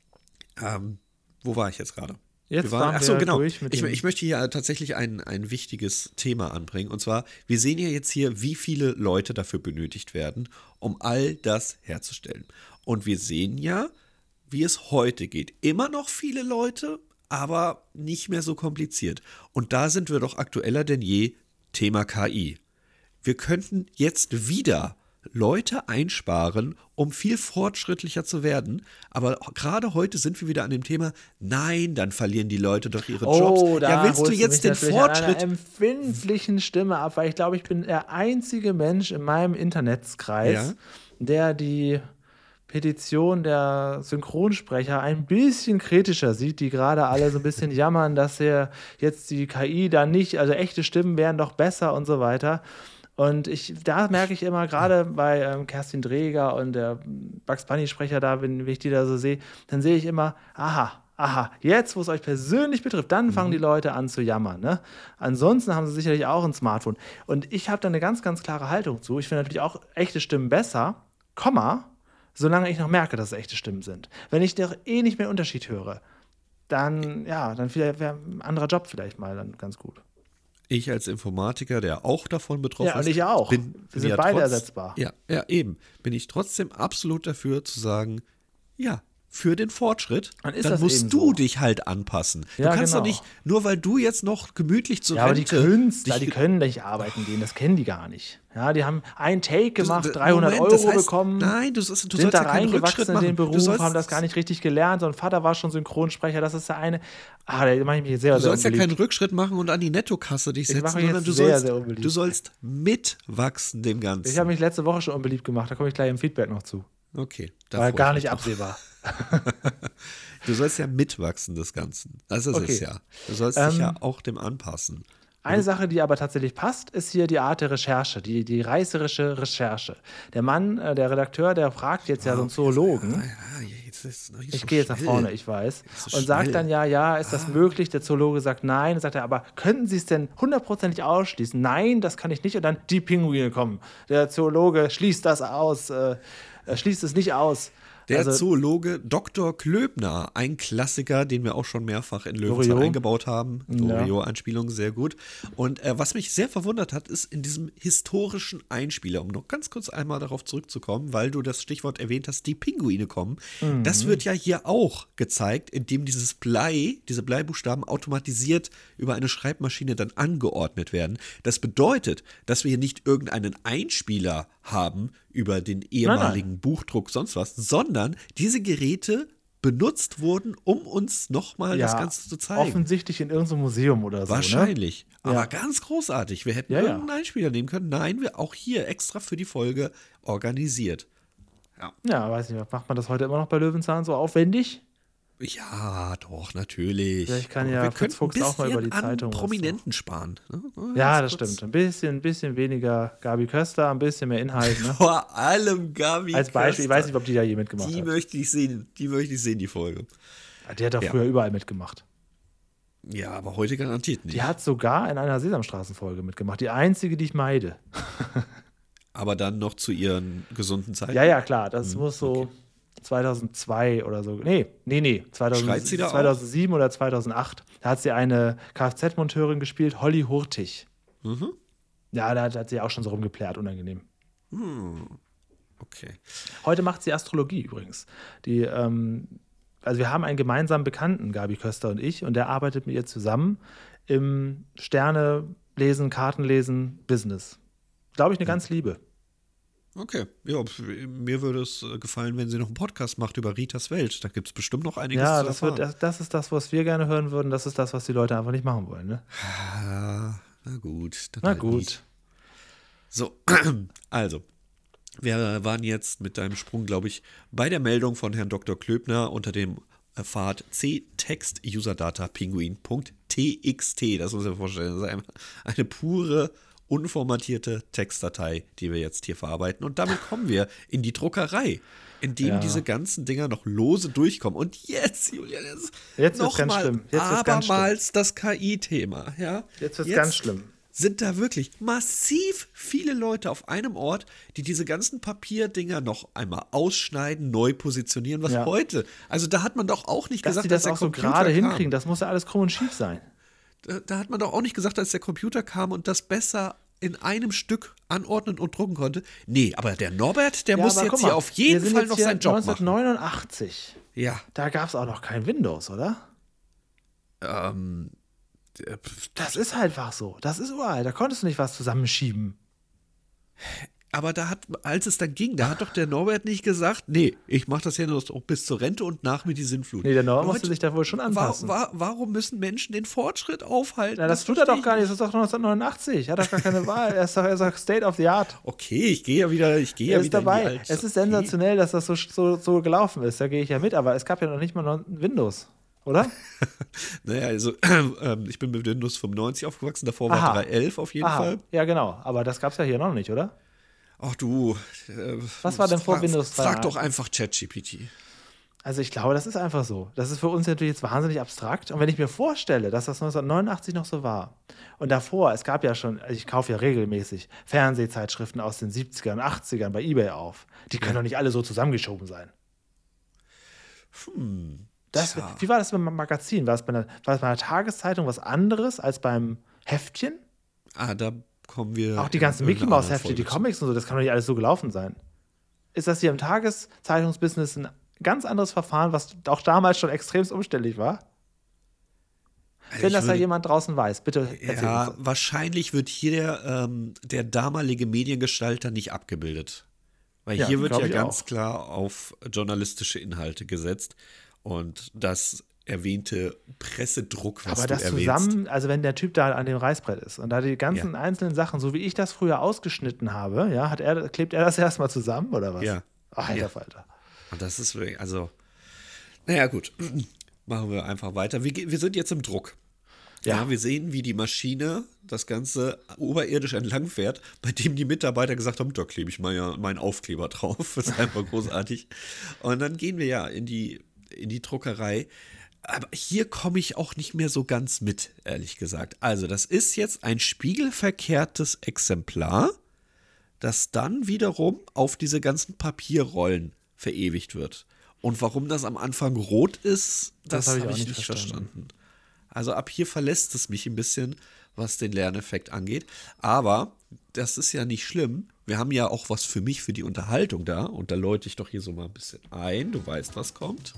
ähm, wo war ich jetzt gerade? Jetzt Wir waren, waren ach so, wir genau. durch mit Ich, dem- ich möchte hier tatsächlich ein, ein wichtiges Thema anbringen. Und zwar, wir sehen ja jetzt hier, wie viele Leute dafür benötigt werden, um all das herzustellen. Und wir sehen ja, wie es heute geht. Immer noch viele Leute, aber nicht mehr so kompliziert. Und da sind wir doch aktueller denn je, Thema K I. Wir könnten jetzt wieder Leute einsparen, um viel fortschrittlicher zu werden. Aber gerade heute sind wir wieder an dem Thema, nein, dann verlieren die Leute doch ihre Jobs. Oh, da Ja, willst du holst jetzt mich den natürlich an einer Fortschritt? empfindlichen Stimme ab, weil ich glaube, ich bin der einzige Mensch in meinem Internetkreis, Ja. der die Petition der Synchronsprecher ein bisschen kritischer sieht, die gerade alle so ein bisschen jammern, dass hier jetzt die K I da nicht, also echte Stimmen wären doch besser und so weiter. Und ich, da merke ich immer, gerade bei ähm, Kerstin Dreger und der Bugs Bunny-Sprecher da, wenn, wenn ich die da so sehe, dann sehe ich immer, aha, aha, jetzt, wo es euch persönlich betrifft, dann fangen die Leute an zu jammern. Ne? Ansonsten haben sie sicherlich auch ein Smartphone. Und ich habe da eine ganz, ganz klare Haltung zu. Ich finde natürlich auch echte Stimmen besser, Komma, solange ich noch merke, dass es echte Stimmen sind. Wenn ich doch eh nicht mehr einen Unterschied höre, dann, ja, dann wäre ein anderer Job vielleicht mal dann ganz gut. Ich als Informatiker, der auch davon betroffen Ja, und ist, ich auch. bin, Wir bin sind ja beide trotz, ersetzbar. Ja, ja, eben. Bin ich trotzdem absolut dafür zu sagen, ja, für den Fortschritt, Dann ist dann das musst eben du so. dich halt anpassen. Ja, du kannst genau. doch nicht, nur weil du jetzt noch gemütlich zur Ja, aber die Rente Künstler, dich- die können nicht arbeiten gehen, das kennen die gar nicht. Ja, die haben einen Take gemacht, Das- dreihundert Moment, das Euro heißt, bekommen, Nein, du, sollst- du sind sollst da ja keinen Rückschritt reingewachsen in machen. den Beruf, du sollst, haben das gar nicht richtig gelernt. Sein Vater war schon Synchronsprecher, das ist der eine. Ah, da mache ich mich sehr, Du sehr sollst ja unbeliebt. keinen Rückschritt machen und an die Nettokasse dich Ich setzen, mache mich sondern jetzt du sehr, sollst, sehr unbeliebt. du sollst mitwachsen dem Ganzen. Ich habe mich letzte Woche schon unbeliebt gemacht, da komme ich gleich im Feedback noch zu. okay, da War freu gar ich nicht mich drauf. absehbar. Du sollst ja mitwachsen des Ganzen. Das ist Okay. es ja. Du sollst Ähm, dich ja auch dem anpassen. Eine Sache, die aber tatsächlich passt, ist hier die Art der Recherche, die, die reißerische Recherche. Der Mann, äh, der Redakteur, der fragt jetzt ja so einen Zoologen. Ja, jetzt ist noch nicht Ich so gehe jetzt nach schnell. vorne, ich weiß. so Und sagt schnell. dann ja, ja, ist das möglich? Der Zoologe sagt nein. Sagt er, aber könnten Sie es denn hundertprozentig ausschließen? Nein, das kann ich nicht. Und dann die Pinguine kommen. Der Zoologe schließt das aus, äh, er schließt es nicht aus. Der Also- Zoologe Doktor Klöbner, ein Klassiker, den wir auch schon mehrfach in Löwenzahn Loriot. eingebaut haben. Ja. Loriot-Anspielung, sehr gut. Und äh, was mich sehr verwundert hat, ist in diesem historischen Einspieler, um noch ganz kurz einmal darauf zurückzukommen, weil du das Stichwort erwähnt hast, die Pinguine kommen. Mhm. Das wird ja hier auch gezeigt, indem dieses Blei, diese Bleibuchstaben automatisiert über eine Schreibmaschine dann angeordnet werden. Das bedeutet, dass wir hier nicht irgendeinen Einspieler haben über den ehemaligen Buchdruck, sonst was, sondern diese Geräte benutzt wurden, um uns nochmal das Ganze zu zeigen. Offensichtlich in irgendeinem Museum oder so. Wahrscheinlich. Ne? Aber Ja. ganz großartig. Wir hätten Ja, ja. irgendeinen Einspieler nehmen können. Nein, wir auch hier extra für die Folge organisiert. Ja, weiß nicht, macht man das heute immer noch bei Löwenzahn so aufwendig? Ja, doch, natürlich. Vielleicht kann Aber ja wir Fritz könnten Fuchs ein auch mal über die bisschen an Zeitung was Prominenten sparen. Ne? Ja, Ganz das kurz. stimmt. Ein bisschen, ein bisschen weniger Gabi Köster, ein bisschen mehr Inhalt. Ne? Vor allem Gabi Als Beispiel, ich weiß nicht, Köster. ob die da je mitgemacht Die hat. möchte ich sehen, die möchte ich sehen, die Folge. Die hat doch Ja. früher überall mitgemacht. Ja, aber heute garantiert nicht. Die hat sogar in einer Sesamstraßenfolge mitgemacht. Die einzige, die ich meide. Aber dann noch zu ihren gesunden Zeiten. Ja, ja, klar. Das muss so zweitausendzwei oder so. Nee, nee, nee. zweitausend, Schreit sie da auch? zweitausendsieben oder zweitausendacht. Da hat sie eine Kfz-Monteurin gespielt, Holly Hurtig. Mhm. Ja, da hat sie auch schon so rumgeplärt, unangenehm. Okay. Heute macht sie Astrologie übrigens. Die, ähm, also wir haben einen gemeinsamen Bekannten, Gabi Köster und ich, und der arbeitet mit ihr zusammen im Sterne-Lesen, Kartenlesen, Business. Glaube ich, eine ganz Liebe. Okay. Ja, pf, mir würde es äh, gefallen, wenn sie noch einen Podcast macht über Ritas Welt. Da gibt es bestimmt noch einiges Ja, zu das, erfahren. wird, das, das ist das, was wir gerne hören würden. Das ist das, was die Leute einfach nicht machen wollen. Ne? Ah, na gut. dann Na halt gut. nicht. So, also. Wir waren jetzt mit deinem Sprung, glaube ich, bei der Meldung von Herrn Doktor Klöbner unter dem äh, Pfad c-text userdata pinguin.txt. Das muss ich mir vorstellen. Das ist eine, eine pure, unformatierte Textdatei, die wir jetzt hier verarbeiten. Und damit kommen wir in die Druckerei, in dem Ja. diese ganzen Dinger noch lose durchkommen. Und jetzt, Julian, ist Jetzt wird's noch ganz mal schlimm. Jetzt wird's ganz schlimm. abermals das K I-Thema. Ja? Jetzt wird's ganz schlimm. Sind da wirklich massiv viele Leute auf einem Ort, die diese ganzen Papierdinger noch einmal ausschneiden, neu positionieren, was Ja. heute. Also da hat man doch auch nicht Dass gesagt, die das der auch so Computer gerade kam. hinkriegen, das muss ja alles krumm und schief sein. Da, da hat man doch auch nicht gesagt, als der Computer kam und das besser in einem Stück anordnen und drucken konnte. Nee, aber der Norbert, der Ja, muss aber jetzt guck hier mal, auf wir jeden sind Fall jetzt noch hier seinen Job machen. neunzehnhundertneunundachtzig. Ja, Da gab es auch noch kein Windows, oder? ähm, äh, pf, Das ist halt einfach so. Das ist überall. Da konntest du nicht was zusammenschieben. aber da hat, als es dann ging, da hat doch der Norbert nicht gesagt, nee, ich mache das ja nur noch bis zur Rente und nach mir die Sinnflut. Nee, der Norbert Leute, musste sich da wohl schon Wa anpassen. wa warum müssen Menschen den Fortschritt aufhalten? Na, das tut er doch gar nicht. Das ist doch neunzehnhundertneunundachtzig. Er hat doch gar keine Wahl. Er ist doch, er ist doch State of the Art. Okay, ich gehe ja wieder, ich gehe Er ja ist wieder in die dabei. alte- Es ist sensationell, dass das so, so, so gelaufen ist. Da gehe ich ja mit. Aber es gab ja noch nicht mal noch Windows, oder? Naja, also ähm, ich bin mit Windows fünfundneunzig aufgewachsen, davor war Aha. drei Punkt elf auf jeden Aha. Fall. Ja, genau. Aber das gab es ja hier noch nicht, oder? Ach du. Äh, Was war denn vor frag, Windows drei? Frag doch einfach ChatGPT. Also ich glaube, das ist einfach so. Das ist für uns natürlich jetzt wahnsinnig abstrakt. Und wenn ich mir vorstelle, dass das neunzehnhundertneunundachtzig noch so war und davor, es gab ja schon, also ich kaufe ja regelmäßig Fernsehzeitschriften aus den siebzigern und achtzigern bei eBay auf. Die können doch nicht alle so zusammengeschoben sein. Hm. Das, Tja. wie war das beim Magazin? War es bei einer, war es bei einer Tageszeitung was anderes als beim Heftchen? Ah, da kommen wir. Auch die in ganzen Mickey irgendeiner Mouse Hefte, anderen die Folge Comics und so, das kann doch nicht alles so gelaufen sein. Ist das hier im Tageszeitungsbusiness ein ganz anderes Verfahren, was auch damals schon extremst umständlich war? zu. Wenn Ich das da würde- jemand draußen weiß, bitte erzähl Ja, uns. wahrscheinlich wird hier der, ähm, der damalige Mediengestalter nicht abgebildet. Weil Ja, hier wird glaub ja ich ganz auch. klar auf journalistische Inhalte gesetzt. Und das erwähnte Pressedruck, was Aber du das erwähnst. zusammen, also wenn der Typ da an dem Reißbrett ist und da die ganzen einzelnen Sachen, so wie ich das früher ausgeschnitten habe, ja, hat er, klebt er das erstmal zusammen oder was? Ja. Ach, alter Ja. Falter. Und das ist wirklich, also, naja, gut. Machen wir einfach weiter. Wir, ge- wir sind jetzt im Druck. Ja. Ja. wir sehen, wie die Maschine das Ganze oberirdisch entlang fährt, bei dem die Mitarbeiter gesagt haben, da klebe ich mal ja meinen Aufkleber drauf. Das ist einfach großartig. Und dann gehen wir ja in die, in die Druckerei. Aber hier komme ich auch nicht mehr so ganz mit, ehrlich gesagt. Also, das ist jetzt ein spiegelverkehrtes Exemplar, das dann wiederum auf diese ganzen Papierrollen verewigt wird. Und warum das am Anfang rot ist, das, Das hab habe ich ich, auch nicht nicht verstanden. verstanden. Also ab hier verlässt es mich ein bisschen, was den Lerneffekt angeht. Aber das ist ja nicht schlimm. Wir haben ja auch was für mich, für die Unterhaltung da. Und da läute ich doch hier so mal ein bisschen ein. Du weißt, was kommt.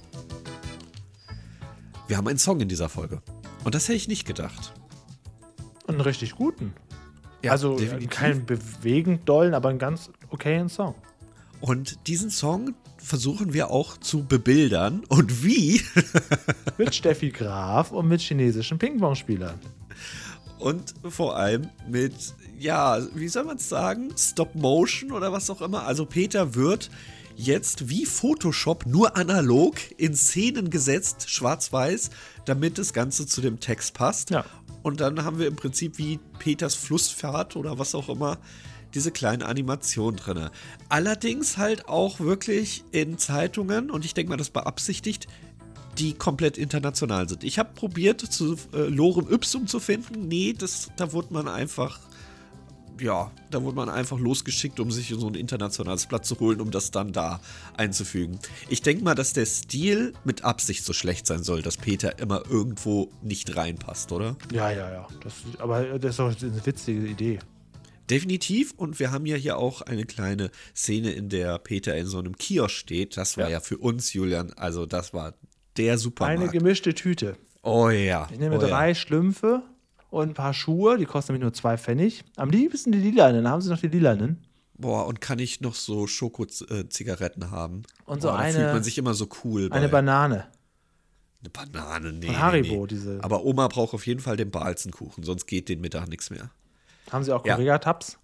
Wir haben einen Song in dieser Folge. Und das hätte ich nicht gedacht. Einen richtig guten. Ja, also definitiv. keinen bewegend dollen, aber einen ganz okayen Song. Und diesen Song versuchen wir auch zu bebildern. Und wie? Mit Steffi Graf und mit chinesischen Ping-Pong-Spielern. Und vor allem mit, ja, wie soll man es sagen? Stop-Motion oder was auch immer. Also Peter wird jetzt wie Photoshop nur analog in Szenen gesetzt, schwarz-weiß, damit das Ganze zu dem Text passt. Ja. Und dann haben wir im Prinzip wie Peters Flussfahrt oder was auch immer diese kleine Animation drin. Allerdings halt auch wirklich in Zeitungen, und ich denke mal, das beabsichtigt, die komplett international sind. Ich habe probiert, zu äh, Lorem Ipsum zu finden. Nee, das, da wurde man einfach, ja, da wurde man einfach losgeschickt, um sich so ein internationales Blatt zu holen, um das dann da einzufügen. Ich denke mal, dass der Stil mit Absicht so schlecht sein soll, dass Peter immer irgendwo nicht reinpasst, oder? Ja, ja, ja. Das, aber das ist doch eine witzige Idee. Definitiv. Und wir haben ja hier auch eine kleine Szene, in der Peter in so einem Kiosk steht. Das war ja, Ja. ja für uns, Julian, also das war der Supermarkt. Eine gemischte Tüte. Oh ja. Ich nehme oh drei ja. Schlümpfe und ein paar Schuhe. Die kosten nämlich nur zwei Pfennig. Am liebsten die lilanen. Haben Sie noch die lilanen? Boah, und kann ich noch so Schoko-Zigaretten haben? Und so Boah, da eine- fühlt man sich immer so cool bei. Eine Banane. Eine Banane, nee. Von Haribo, nee, nee. diese- Aber Oma braucht auf jeden Fall den Balzenkuchen, sonst geht den Mittag nichts mehr. Haben Sie auch Ja. Correga-Tabs?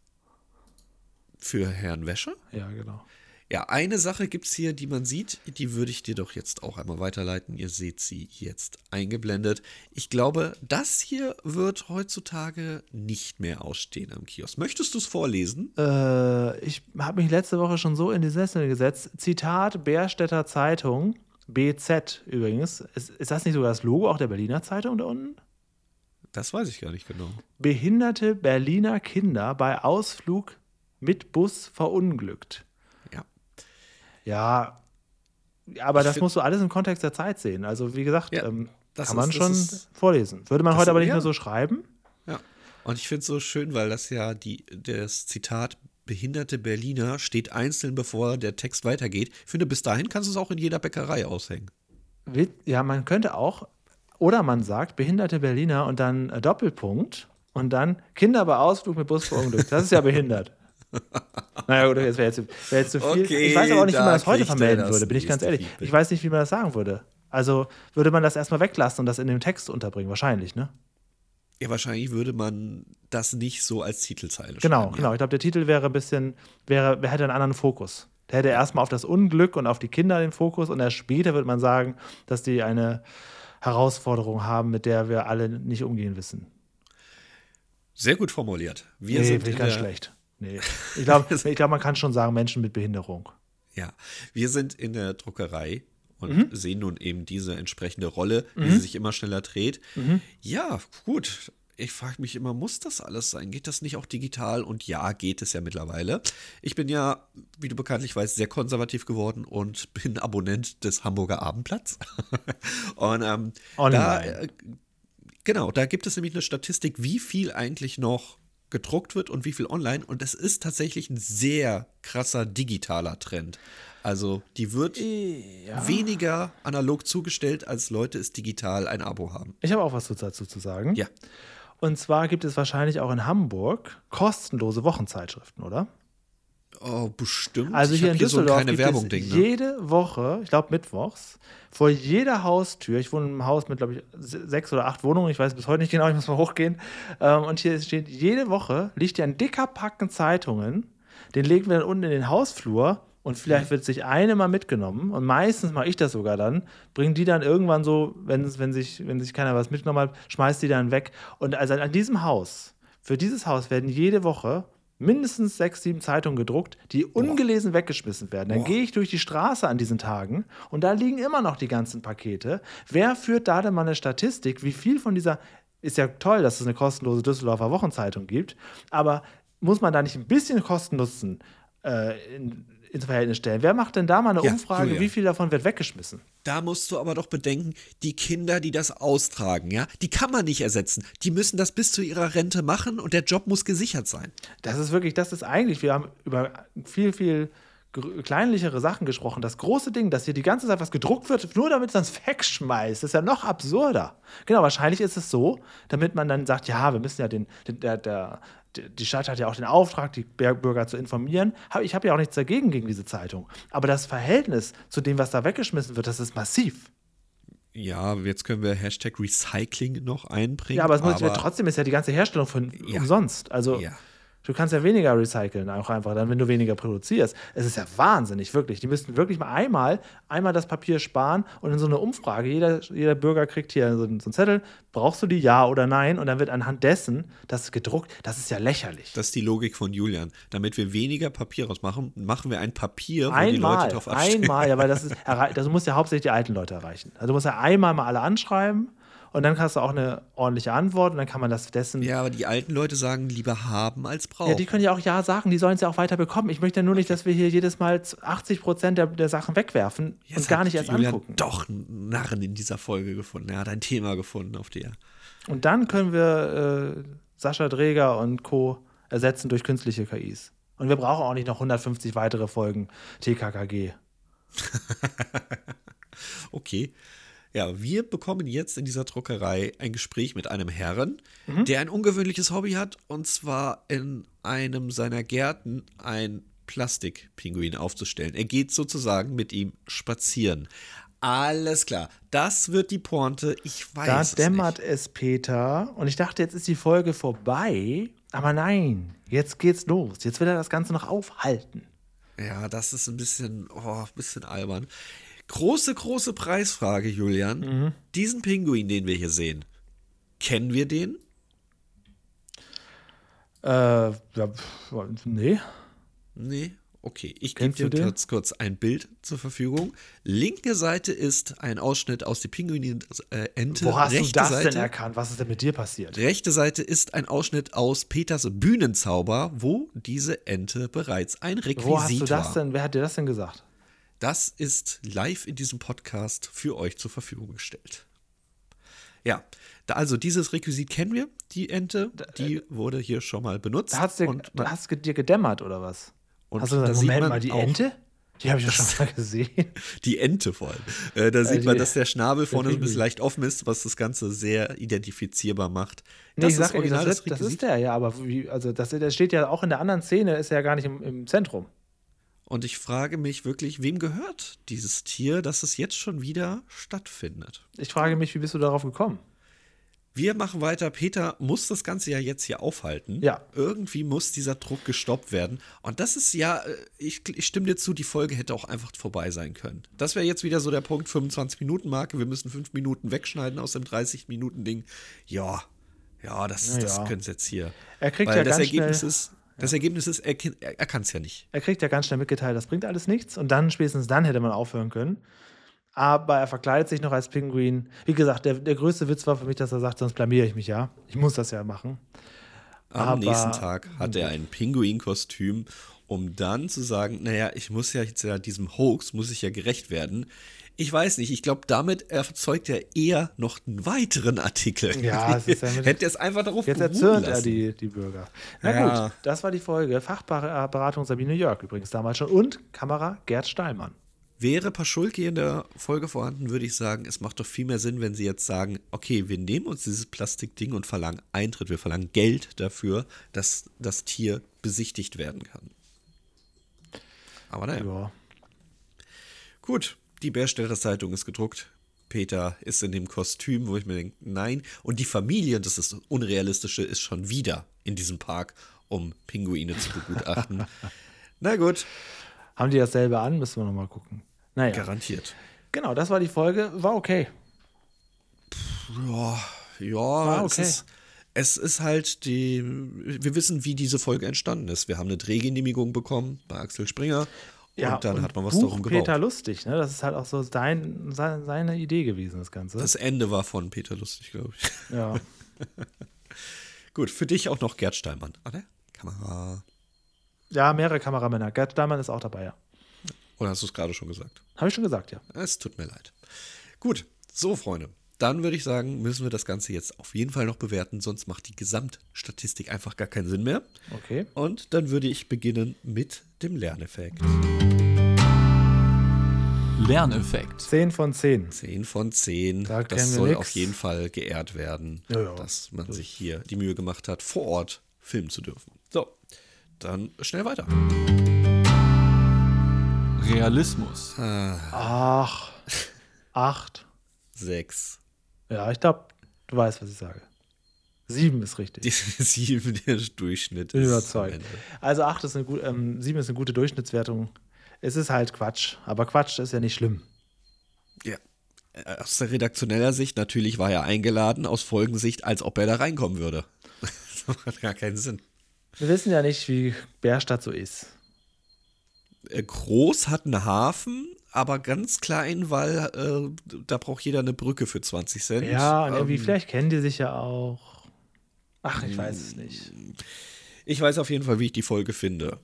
Für Herrn Wäscher? Ja, genau. Ja, eine Sache gibt es hier, die man sieht, die würde ich dir doch jetzt auch einmal weiterleiten. Ihr seht sie jetzt eingeblendet. Ich glaube, das hier wird heutzutage nicht mehr ausstehen am Kiosk. Möchtest du es vorlesen? Äh, ich habe mich letzte Woche schon so in die Sessel gesetzt. Zitat Bärstädter Zeitung, B Z übrigens. Ist, ist das nicht sogar das Logo auch der Berliner Zeitung da unten? Das weiß ich gar nicht genau. Behinderte Berliner Kinder bei Ausflug mit Bus verunglückt. Ja. Ja, aber Ich das find- musst du alles im Kontext der Zeit sehen. Also wie gesagt, Ja, ähm, das kann man ist- das schon ist- vorlesen. Würde man das- heute aber nicht ja. mehr so schreiben. Ja. Und ich finde es so schön, weil das ja die, das Zitat behinderte Berliner steht einzeln, bevor der Text weitergeht. Ich finde, bis dahin kannst du es auch in jeder Bäckerei aushängen. Wit- Ja, man könnte auch, oder man sagt behinderte Berliner und dann äh, Doppelpunkt und dann Kinder bei Ausflug mit Bus verunglückt. Das ist ja behindert. Naja, gut, das wäre jetzt, wär jetzt zu viel. Okay, ich weiß aber auch nicht, wie man da das heute kriegt er vermelden das würde, bin ich ganz nächste ehrlich. Feedback. Ich weiß nicht, wie man das sagen würde. Also würde man das erstmal weglassen und das in dem Text unterbringen? Wahrscheinlich, ne? Ja, wahrscheinlich würde man das nicht so als Titelzeile Genau, schreiben. genau. Ich glaube, der Titel wäre ein bisschen, wäre, hätte einen anderen Fokus. Der hätte erstmal auf das Unglück und auf die Kinder den Fokus und erst später würde man sagen, dass die eine Herausforderung haben, mit der wir alle nicht umgehen wissen. Sehr gut formuliert. Wir Nee, sind finde ich in ganz der, schlecht. Nee. Ich glaube, ich glaub, man kann schon sagen, Menschen mit Behinderung. Ja, wir sind in der Druckerei und Mhm. sehen nun eben diese entsprechende Rolle, wie sie sich immer schneller dreht. Mhm. Ja, gut. Ich frage mich immer, muss das alles sein? Geht das nicht auch digital? Und ja, geht es ja mittlerweile. Ich bin ja, wie du bekanntlich weißt, sehr konservativ geworden und bin Abonnent des Hamburger Abendblatts. und ähm, Online. da, äh, genau, da gibt es nämlich eine Statistik, wie viel eigentlich noch gedruckt wird und wie viel online. Und es ist tatsächlich ein sehr krasser digitaler Trend. Also die wird Ja. weniger analog zugestellt, als Leute es digital ein Abo haben. Ich habe auch was dazu zu sagen. Ja. Und zwar gibt es wahrscheinlich auch in Hamburg kostenlose Wochenzeitschriften, oder? Oh, bestimmt. Also ich hier hab in hier so Düsseldorf keine gibt Werbung es Ding, ne? jede Woche, ich glaube mittwochs, vor jeder Haustür, ich wohne in einem Haus mit, glaube ich, se- sechs oder acht Wohnungen, ich weiß bis heute nicht genau, ich muss mal hochgehen, ähm, und hier steht, jede Woche liegt hier ein dicker Packen Zeitungen, den legen wir dann unten in den Hausflur und vielleicht wird sich eine mal mitgenommen und meistens mache ich das sogar dann, bringen die dann irgendwann so, wenn, es- wenn, sich, wenn sich keiner was mitgenommen hat, schmeißt die dann weg. Und also an diesem Haus, für dieses Haus werden jede Woche mindestens sechs, sieben Zeitungen gedruckt, die ungelesen weggeschmissen werden. Dann Boah. gehe ich durch die Straße an diesen Tagen und da liegen immer noch die ganzen Pakete. Wer führt da denn mal eine Statistik, wie viel von dieser, ist ja toll, dass es eine kostenlose Düsseldorfer Wochenzeitung gibt, aber muss man da nicht ein bisschen Kosten-Nutzen äh, in, ins Verhältnis stellen. Wer macht denn da mal eine Ja, Umfrage, Julia. wie viel davon wird weggeschmissen? Da musst du aber doch bedenken, die Kinder, die das austragen, ja, die kann man nicht ersetzen. Die müssen das bis zu ihrer Rente machen und der Job muss gesichert sein. Das ist wirklich, das ist eigentlich, wir haben über viel, viel gr- kleinlichere Sachen gesprochen. Das große Ding, dass hier die ganze Zeit was gedruckt wird, nur damit es dann wegschmeißt, ist ja noch absurder. Genau, wahrscheinlich ist es so, damit man dann sagt, ja, wir müssen ja den, den der, der, die Stadt hat ja auch den Auftrag, die Bürger zu informieren. Hab- Ich habe ja auch nichts dagegen gegen diese Zeitung. Aber das Verhältnis zu dem, was da weggeschmissen wird, das ist massiv. Ja, jetzt können wir Hashtag Recycling noch einbringen. Ja, aber, es muss, ja, trotzdem ist ja die ganze Herstellung von Ja. umsonst. Also Ja. du kannst ja weniger recyceln, auch einfach dann, wenn du weniger produzierst. Es ist ja wahnsinnig, wirklich. Die müssten wirklich mal einmal, einmal das Papier sparen und in so eine Umfrage, jeder, jeder Bürger kriegt hier so einen, so einen Zettel, brauchst du die Ja oder Nein? Und dann wird anhand dessen das gedruckt. Das ist ja lächerlich. Das ist die Logik von Julian. Damit wir weniger Papier rausmachen, machen wir ein Papier, wo die Einmal, Leute drauf abstellen. einmal, ja, weil das ist, errei- das muss ja hauptsächlich die alten Leute erreichen. Also du musst ja einmal mal alle anschreiben und dann hast du auch eine ordentliche Antwort und dann kann man das dessen. Ja, aber die alten Leute sagen lieber haben als brauchen. Ja, die können ja auch Ja sagen, die sollen es ja auch weiter bekommen. Ich möchte ja nur nicht, dass wir hier jedes Mal achtzig Prozent der, der Sachen wegwerfen Jetzt und gar hat nicht erst Julian angucken. doch einen Narren in dieser Folge gefunden. Er hat ein Thema gefunden, auf der. Und dann können wir äh, Sascha Dreger und Co. ersetzen durch künstliche K Is. Und wir brauchen auch nicht noch hundertfünfzig weitere Folgen T K K G. Okay. Ja, wir bekommen jetzt in dieser Druckerei ein Gespräch mit einem Herrn, Mhm. der ein ungewöhnliches Hobby hat, und zwar in einem seiner Gärten ein Plastikpinguin aufzustellen. Er geht sozusagen mit ihm spazieren. Alles klar, das wird die Pointe, ich weiß Da es dämmert nicht. es Peter und ich dachte, jetzt ist die Folge vorbei. Aber nein, jetzt geht's los. Jetzt will er das Ganze noch aufhalten. Ja, das ist ein bisschen, oh, ein bisschen albern. Große, große Preisfrage, Julian. Mhm. Diesen Pinguin, den wir hier sehen, kennen wir den? Äh, ja, pf, nee. Nee, okay. Ich gebe Kennst du dir den? kurz, kurz ein Bild zur Verfügung. Linke Seite ist ein Ausschnitt aus der Pinguin-Ente. Wo hast du Rechte das Seite, denn erkannt? Was ist denn mit dir passiert? Rechte Seite ist ein Ausschnitt aus Peters Bühnenzauber, wo diese Ente bereits ein Requisit Wo hast du das war. denn? Wer hat dir das denn gesagt? Das ist live in diesem Podcast für euch zur Verfügung gestellt. Ja, da, also dieses Requisit kennen wir, die Ente, die wurde hier schon mal benutzt. Da hat's dir, und man, hast du dir gedämmert oder was? und Hast du gesagt, da sieht Moment man mal, die auch- Ente? Die habe ich ja schon mal gesehen. Die Ente vor allem. Äh, da sieht die- man, dass der Schnabel vorne so ein bisschen Pinguin. leicht offen ist, was das Ganze sehr identifizierbar macht. Nee, Das ich sag ist ja, original das, das ist, das Requisit. ist der, ja, aber wie, also das, der steht ja auch in der anderen Szene, ist ja gar nicht im, im Zentrum. Und ich frage mich wirklich, wem gehört dieses Tier, dass es jetzt schon wieder stattfindet? Ich frage mich, wie bist du darauf gekommen? Wir machen weiter. Peter muss das Ganze ja jetzt hier aufhalten. Ja. Irgendwie muss dieser Druck gestoppt werden. Und das ist ja, äh, ich, ich stimme dir zu, die Folge hätte auch einfach vorbei sein können. Das wäre jetzt wieder so der Punkt, fünfundzwanzig-Minuten-Marke. Wir müssen fünf Minuten wegschneiden aus dem dreißig-Minuten-Ding. Ja, ja, das, Na das ja. können sie jetzt hier. Er kriegt Weil ja das ganz Ergebnis schnell, ist, das Ergebnis ist, er, er, er kann es ja nicht. er kriegt ja ganz schnell mitgeteilt, das bringt alles nichts. Und dann, spätestens dann hätte man aufhören können. Aber er verkleidet sich noch als Pinguin. Wie gesagt, der, der größte Witz war für mich, dass er sagt, sonst blamiere ich mich ja. Ich muss das ja machen. Am Aber- nächsten Tag hat er ein Pinguin-Kostüm, um dann zu sagen, naja, ich muss ja jetzt ja diesem Hoax, muss ich ja gerecht werden. Ich weiß nicht, ich glaube, damit erzeugt er eher noch einen weiteren Artikel. Ja, es ist ja mit- Hätte er es einfach darauf Jetzt beruhen erzürnt er lassen. die, die Bürger. Na Ja. gut, das war die Folge. Fachberatung Sabine Jörg übrigens damals schon. Und Kamera Gerd Steilmann. Wäre Paschulke in der Folge vorhanden, würde ich sagen, es macht doch viel mehr Sinn, wenn sie jetzt sagen, okay, wir nehmen uns dieses Plastikding und verlangen Eintritt, wir verlangen Geld dafür, dass das Tier besichtigt werden kann. Aber naja. Ja. Gut, die Bärstädter Zeitung ist gedruckt. Peter ist in dem Kostüm, wo ich mir denke, nein. Und die Familie, das ist das Unrealistische, ist schon wieder in diesem Park, um Pinguine zu begutachten. Na gut, Haben die dasselbe an? Müssen wir noch mal gucken. Naja. garantiert. Genau, das war die Folge. War okay. Ja, ja, Ah, okay. es ist, es ist halt die, wir wissen, wie diese Folge entstanden ist. Wir haben eine Drehgenehmigung bekommen bei Axel Springer. Und dann hat man was Buch darum gebaut. Peter Lustig, ne? Das ist halt auch so dein, se- seine Idee gewesen, das Ganze. Das Ende war von Peter Lustig, glaube ich. ja. Gut, für dich auch noch Gerd Steilmann. Ah, ne? Kamera. ja, mehrere Kameramänner. Gerd Steilmann ist auch dabei, ja. Oder hast du es gerade schon gesagt? Habe ich schon gesagt, ja. Es tut mir leid. Gut, so Freunde. Dann würde ich sagen, müssen wir das Ganze jetzt auf jeden Fall noch bewerten, sonst macht die Gesamtstatistik einfach gar keinen Sinn mehr. Okay. Und dann würde ich beginnen mit dem Lerneffekt. Lerneffekt. zehn von zehn. zehn von zehn. Da Das kennen wir soll nix. auf jeden Fall geehrt werden, Ja, ja. dass man sich hier die Mühe gemacht hat, vor Ort filmen zu dürfen. So, dann schnell weiter. Realismus. Ach, acht. Sechs. Ja, ich glaube, du weißt, was ich sage. Sieben ist richtig. Die sieben, der Durchschnitt Bin ist am überzeugt. Ende. Also acht ist eine gute, ähm, sieben ist eine gute Durchschnittswertung. Es ist halt Quatsch, aber Quatsch ist ja nicht schlimm. Ja. Aus der redaktioneller Sicht, natürlich war er eingeladen, aus Folgensicht, als ob er da reinkommen würde. Das macht gar keinen Sinn. Wir wissen ja nicht, wie Bärstadt so ist. Äh, Groß hat einen Hafen, aber ganz klein, weil äh, da braucht jeder eine Brücke für zwanzig Cent. Ja, und irgendwie, Ähm, vielleicht kennen die sich ja auch. Ach, ich weiß es nicht. Ich weiß auf jeden Fall, wie ich die Folge finde.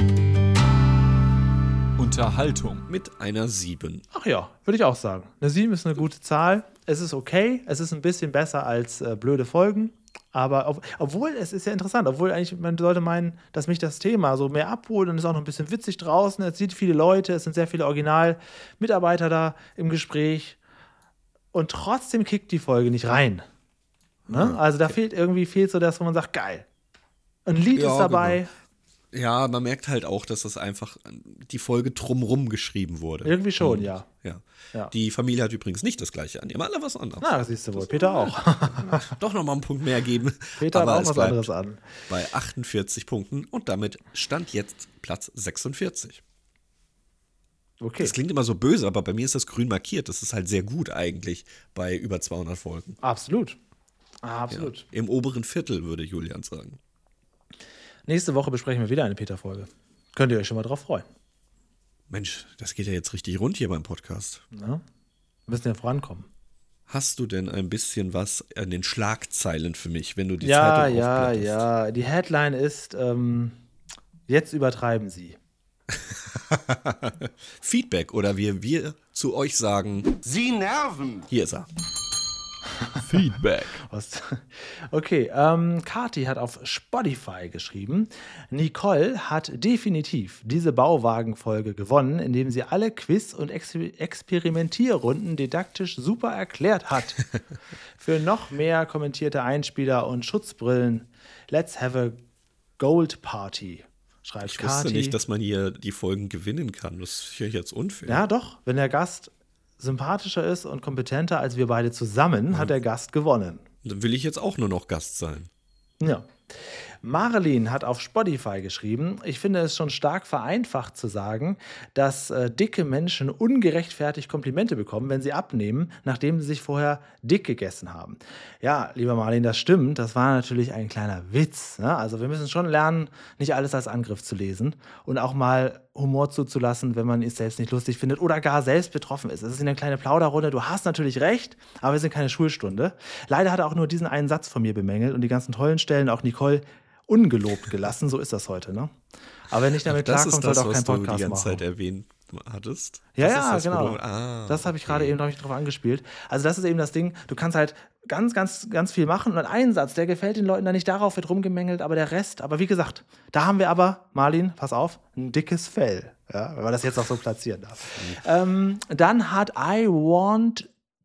Unterhaltung. Mit einer sieben. Ach ja, würde ich auch sagen. Eine sieben ist eine gute Zahl. Es ist okay. Es ist ein bisschen besser als äh, blöde Folgen. Aber ob, obwohl, es ist ja interessant, obwohl eigentlich, man sollte meinen, dass mich das Thema so mehr abholt und es ist auch noch ein bisschen witzig draußen. Es sieht viele Leute, es sind sehr viele Original-Mitarbeiter da im Gespräch. Und trotzdem kickt die Folge nicht rein. Ne? Also da fehlt irgendwie, fehlt so das, wo man sagt, geil. Ein Lied Ja, ist dabei. genau. Ja, man merkt halt auch, dass das einfach die Folge drumrum geschrieben wurde. Irgendwie schon, Und, ja. ja. Ja. Die Familie hat übrigens nicht das Gleiche an. Die haben alle was anderes. Na, das siehst du wohl. Peter auch. Doch noch mal einen Punkt mehr geben. Peter aber hat auch es was bleibt anderes an. bei achtundvierzig Punkten und damit stand jetzt Platz sechsundvierzig. Okay. Das klingt immer so böse, aber bei mir ist das grün markiert. Das ist halt sehr gut eigentlich bei über zweihundert Folgen. Absolut. Ja. Absolut. Im oberen Viertel, würde Julian sagen. Nächste Woche besprechen wir wieder eine Peter-Folge. Könnt ihr euch schon mal drauf freuen. Mensch, das geht ja jetzt richtig rund hier beim Podcast. Ja? Wir müssen ja vorankommen. Hast du denn ein bisschen was an den Schlagzeilen für mich, wenn du die Ja, Zeitung ja, aufblätterst? ja. Die Headline ist, ähm, jetzt übertreiben sie. Feedback oder wie wir zu euch sagen, Sie nerven. hier ist er. Feedback. Was? Okay, ähm, Kati hat auf Spotify geschrieben, Nicole hat definitiv diese Bauwagen-Folge gewonnen, indem sie alle Quiz- und Ex- Experimentierrunden didaktisch super erklärt hat. Für noch mehr kommentierte Einspieler und Schutzbrillen, let's have a Gold Party, schreibt Ich wusste Kati. nicht, dass man hier die Folgen gewinnen kann. Das finde ich jetzt unfair. Ja, doch, wenn der Gast sympathischer ist und kompetenter als wir beide zusammen, hat der Gast gewonnen. Dann will ich jetzt auch nur noch Gast sein. Ja. Marlene hat auf Spotify geschrieben, ich finde es schon stark vereinfacht zu sagen, dass äh, dicke Menschen ungerechtfertigt Komplimente bekommen, wenn sie abnehmen, nachdem sie sich vorher dick gegessen haben. Ja, lieber Marlene, das stimmt. Das war natürlich ein kleiner Witz. Ne? Also wir müssen schon lernen, nicht alles als Angriff zu lesen und auch mal Humor zuzulassen, wenn man es selbst nicht lustig findet oder gar selbst betroffen ist. Es ist eine kleine Plauderrunde. Du hast natürlich recht, aber wir sind keine Schulstunde. Leider hat er auch nur diesen einen Satz von mir bemängelt und die ganzen tollen Stellen, auch Nicole, ungelobt gelassen. So ist das heute, ne? Aber wer nicht damit Das klarkommt, ist das, sollte auch was keinen du die Podcast ganze machen. Zeit erwähnt hattest? Ja, Das ja, ist das, wo genau. Du, ah, das habe ich gerade okay. eben, glaube ich, drauf angespielt. Also das ist eben das Ding, du kannst halt ganz, ganz, ganz viel machen und ein Satz, der gefällt den Leuten da nicht, darauf wird rumgemängelt, aber der Rest, aber wie gesagt, da haben wir aber, Marlin, pass auf, ein dickes Fell, ja, wenn man das jetzt auch so platzieren darf. ähm, dann hat I want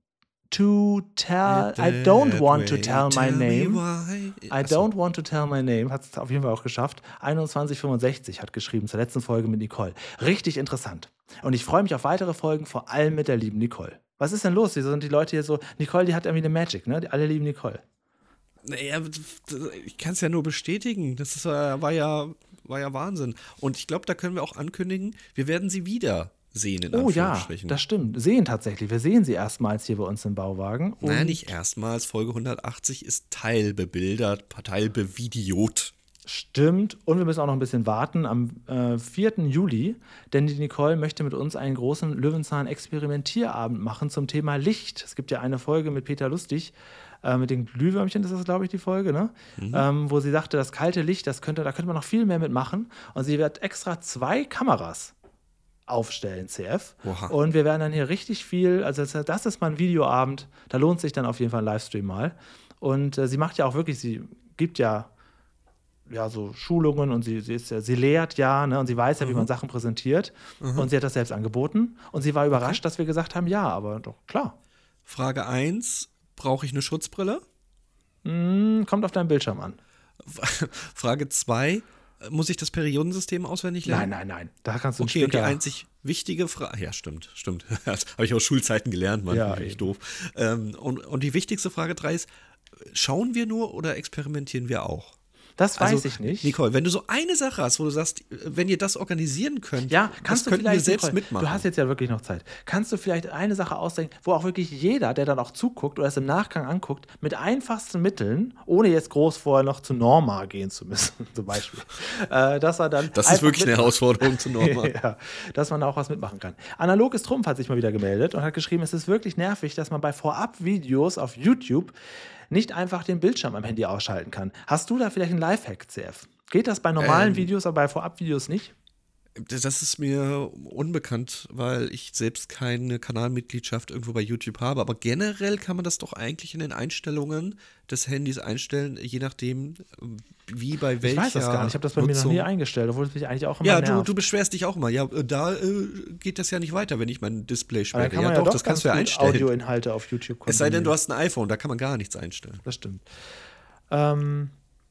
to tell, I don't want to tell my name. I don't want to tell my name, hat es auf jeden Fall auch geschafft. einundzwanzig fünfundsechzig hat geschrieben zur letzten Folge mit Nicole. Richtig interessant. Und ich freue mich auf weitere Folgen, vor allem mit der lieben Nicole. Was ist denn los? Wieso sind die Leute hier so, Nicole, die hat irgendwie eine Magic, ne? Die alle lieben Nicole. Naja, ich kann es ja nur bestätigen. Das ist, äh, war, ja, war ja Wahnsinn. Und ich glaube, da können wir auch ankündigen, wir werden sie wieder sehen, in Oh ja, Anführungsstrichen. das stimmt. Sehen tatsächlich. Wir sehen sie erstmals hier bei uns im Bauwagen. Und Nein, nicht erstmals. Folge hundertachtzig ist teilbebildert, teilbevideot. Stimmt. Und wir müssen auch noch ein bisschen warten am äh, vierten Juli, denn die Nicole möchte mit uns einen großen Löwenzahn-Experimentierabend machen zum Thema Licht. Es gibt ja eine Folge mit Peter Lustig, äh, mit den Glühwürmchen, das ist, glaube ich, die Folge, ne? Mhm. Ähm, wo sie sagte, das kalte Licht, das könnte, da könnte man noch viel mehr mitmachen. Und sie wird extra zwei Kameras aufstellen, C F. Oha. Und wir werden dann hier richtig viel, also das, das ist mal ein Videoabend, da lohnt sich dann auf jeden Fall ein Livestream mal. Und äh, sie macht ja auch wirklich, sie gibt ja ja, so Schulungen und sie, sie, ist ja, sie lehrt ja, ne, und sie weiß ja, mhm. wie man Sachen präsentiert. Mhm. Und sie hat das selbst angeboten. Und sie war überrascht, okay. dass wir gesagt haben, ja, aber doch, klar. Frage eins, brauche ich eine Schutzbrille? Mm, kommt auf deinen Bildschirm an. Frage zwei, muss ich das Periodensystem auswendig lernen? Nein, nein, nein, da kannst du Okay, und die einzig wichtige Frage, ja, stimmt, stimmt. Das habe ich aus Schulzeiten gelernt, Mann, ja, bin ich doof. Ähm, und, und die wichtigste Frage drei ist, schauen wir nur oder experimentieren wir auch? Das weiß also, ich nicht. Nicole, wenn du so eine Sache hast, wo du sagst, wenn ihr das organisieren könnt, ja, kannst das du könnten vielleicht, wir selbst Nicole, mitmachen. Du hast jetzt ja wirklich noch Zeit. Kannst du vielleicht eine Sache ausdenken, wo auch wirklich jeder, der dann auch zuguckt oder es im Nachgang anguckt, mit einfachsten Mitteln, ohne jetzt groß vorher noch zu Norma gehen zu müssen, zum Beispiel. äh, dass er dann das ist wirklich eine Herausforderung zu Norma. Ja, dass man da auch was mitmachen kann. Analog ist Trumpf hat sich mal wieder gemeldet und hat geschrieben, es ist wirklich nervig, dass man bei Vorab-Videos auf YouTube nicht einfach den Bildschirm am Handy ausschalten kann. Hast du da vielleicht einen Lifehack, C F? Geht das bei normalen ähm, Videos, aber bei Vorab-Videos nicht? Das ist mir unbekannt, weil ich selbst keine Kanalmitgliedschaft irgendwo bei YouTube habe. Aber generell kann man das doch eigentlich in den Einstellungen des Handys einstellen, je nachdem, wie bei welcher Ich weiß das gar nicht. Ich habe das bei Nutzung. mir noch nie eingestellt, obwohl es mich eigentlich auch immer Ja, nervt. du, du beschwerst dich auch immer. Ja, da äh, geht das ja nicht weiter, wenn ich mein Display sperre. Ja, ja, doch, doch, das kannst du ja einstellen. Audioinhalte auf YouTube konsumieren. Es sei denn, du hast ein iPhone, da kann man gar nichts einstellen. Das stimmt. Ähm,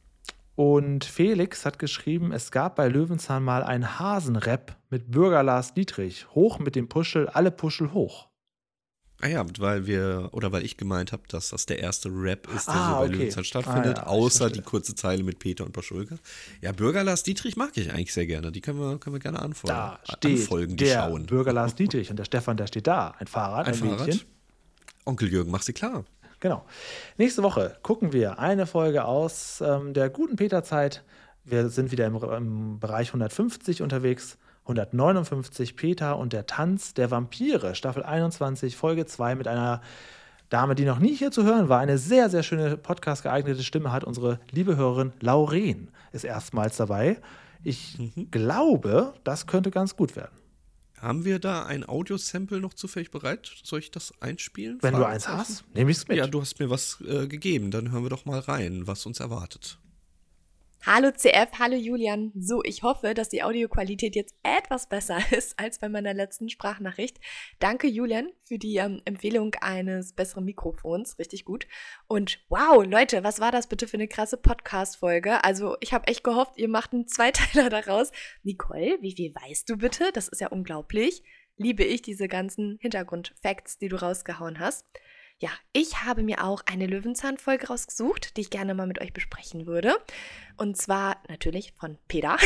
und Felix hat geschrieben, es gab bei Löwenzahn mal einen Hasenrap mit Bürger Lars Dietrich. Hoch mit dem Puschel, alle Puschel hoch. Ah ja, weil wir, oder weil ich gemeint habe, dass das der erste Rap ist, der ah, so bei okay. Löwenzahn stattfindet, ah, ja, außer die kurze Zeile mit Peter und Paschulke. Ja, Bürger Lars Dietrich mag ich eigentlich sehr gerne. Die können wir, können wir gerne anfolgen. Da steht anfolgen, die der schauen. Bürger Lars Dietrich und der Stefan, der steht da. Ein Fahrrad, ein, ein Fahrrad. Mädchen. Onkel Jürgen, mach sie klar. Genau. Nächste Woche gucken wir eine Folge aus ähm, der guten Peter-Zeit. Wir sind wieder im, im Bereich hundertfünfzig unterwegs. hundertneunundfünfzig Peter und der Tanz der Vampire, Staffel einundzwanzig, Folge zwei mit einer Dame, die noch nie hier zu hören war. Eine sehr, sehr schöne Podcast-geeignete Stimme hat unsere liebe Hörerin Lauren, ist erstmals dabei. Ich mhm. glaube, das könnte ganz gut werden. Haben wir da ein Audiosample noch zufällig bereit? Soll ich das einspielen? Wenn du eins hast, nehme ich es mit. Ja, du hast mir was äh, gegeben. Dann hören wir doch mal rein, was uns erwartet. Hallo C F, hallo Julian. So, ich hoffe, dass die Audioqualität jetzt etwas besser ist als bei meiner letzten Sprachnachricht. Danke Julian für die ähm, Empfehlung eines besseren Mikrofons, richtig gut. Und wow, Leute, was war das bitte für eine krasse Podcast-Folge? Also ich habe echt gehofft, ihr macht einen Zweiteiler daraus. Nicole, wie viel weißt du bitte? Das ist ja unglaublich. Liebe ich diese ganzen Hintergrund-Facts, die du rausgehauen hast. Ja, ich habe mir auch eine Löwenzahn-Folge rausgesucht, die ich gerne mal mit euch besprechen würde. Und zwar natürlich von Peter.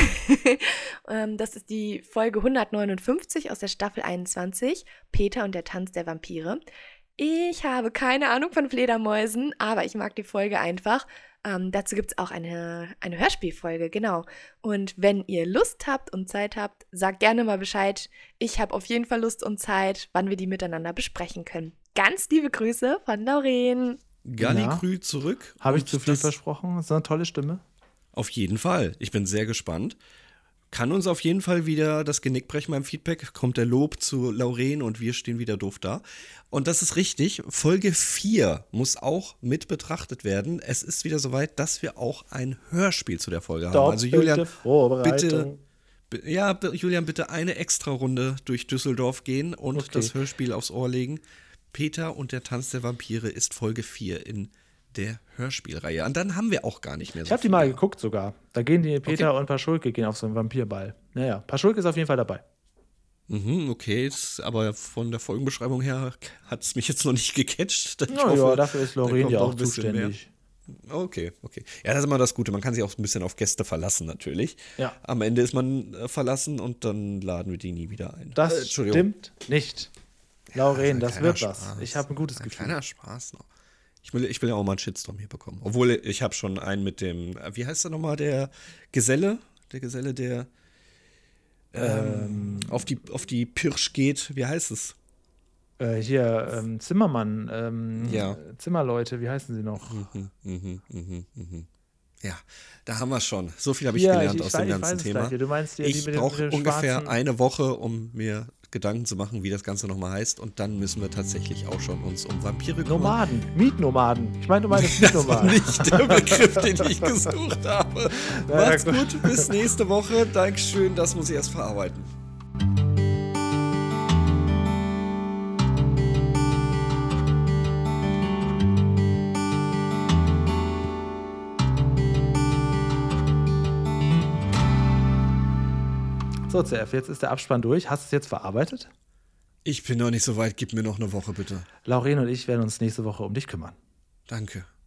Das ist die Folge hundertneunundfünfzig aus der Staffel einundzwanzig, Peter und der Tanz der Vampire. Ich habe keine Ahnung von Fledermäusen, aber ich mag die Folge einfach. Ähm, dazu gibt es auch eine, eine Hörspielfolge, genau. Und wenn ihr Lust habt und Zeit habt, sagt gerne mal Bescheid. Ich habe auf jeden Fall Lust und Zeit, wann wir die miteinander besprechen können. Ganz liebe Grüße von Lauren. Galligrü ja. zurück. Habe ich zu viel versprochen? Das ist eine tolle Stimme. Auf jeden Fall. Ich bin sehr gespannt. Kann uns auf jeden Fall wieder das Genick brechen beim Feedback. Kommt der Lob zu Lauren und wir stehen wieder doof da. Und das ist richtig. Folge vier muss auch mit betrachtet werden. Es ist wieder soweit, dass wir auch ein Hörspiel zu der Folge haben. Doppelte Also Julian, Vorbereitung. bitte, ja, Julian, bitte eine extra Runde durch Düsseldorf gehen und okay. das Hörspiel aufs Ohr legen. Peter und der Tanz der Vampire ist Folge vier in der Hörspielreihe. Und dann haben wir auch gar nicht mehr so Ich habe die mal mehr. geguckt sogar. Da gehen die Peter okay. und Paschulke gehen auf so einen Vampirball. Naja, Paschulke ist auf jeden Fall dabei. Mhm, okay, aber von der Folgenbeschreibung her hat es mich jetzt noch nicht gecatcht. Ich ja, hoffe, ja, dafür ist Lauren ja auch zuständig. Mehr. Okay, okay. Ja, das ist immer das Gute. Man kann sich auch ein bisschen auf Gäste verlassen, natürlich. Ja. Am Ende ist man äh, verlassen und dann laden wir die nie wieder ein. Das äh, stimmt nicht. Lauren, ja, das, das wird Spaß. was. Ich habe ein gutes ein Gefühl. Kleiner Spaß noch. Ich will, ich will ja auch mal einen Shitstorm hier bekommen. Obwohl, ich habe schon einen mit dem, wie heißt der nochmal, der Geselle? Der Geselle, der ähm, auf, die, auf die Pirsch geht. Wie heißt es? Äh, hier, ähm, Zimmermann, ähm, ja. Zimmerleute, wie heißen sie noch? Mhm, mhm, mhm, mhm. Ja, Da haben wir schon. So viel habe ich Ja, gelernt ich- ich aus weiß- dem ich ganzen weiß es Thema. gleich. Du meinst die- die ich mit dem- brauche mit dem ungefähr schwarzen- eine Woche, um mir Gedanken zu machen, wie das Ganze nochmal heißt. Und dann müssen wir tatsächlich auch schon uns um Vampire kümmern. Nomaden, Mietnomaden. Ich meine, du meinst Das war Mietnomaden. nicht der Begriff, den ich gesucht habe. Na, Macht's gut. gut, bis nächste Woche. Dankeschön, das muss ich erst verarbeiten. So, C F, jetzt ist der Abspann durch. Hast du es jetzt verarbeitet? Ich bin noch nicht so weit, gib mir noch eine Woche bitte. Lauren und ich werden uns nächste Woche um dich kümmern. Danke.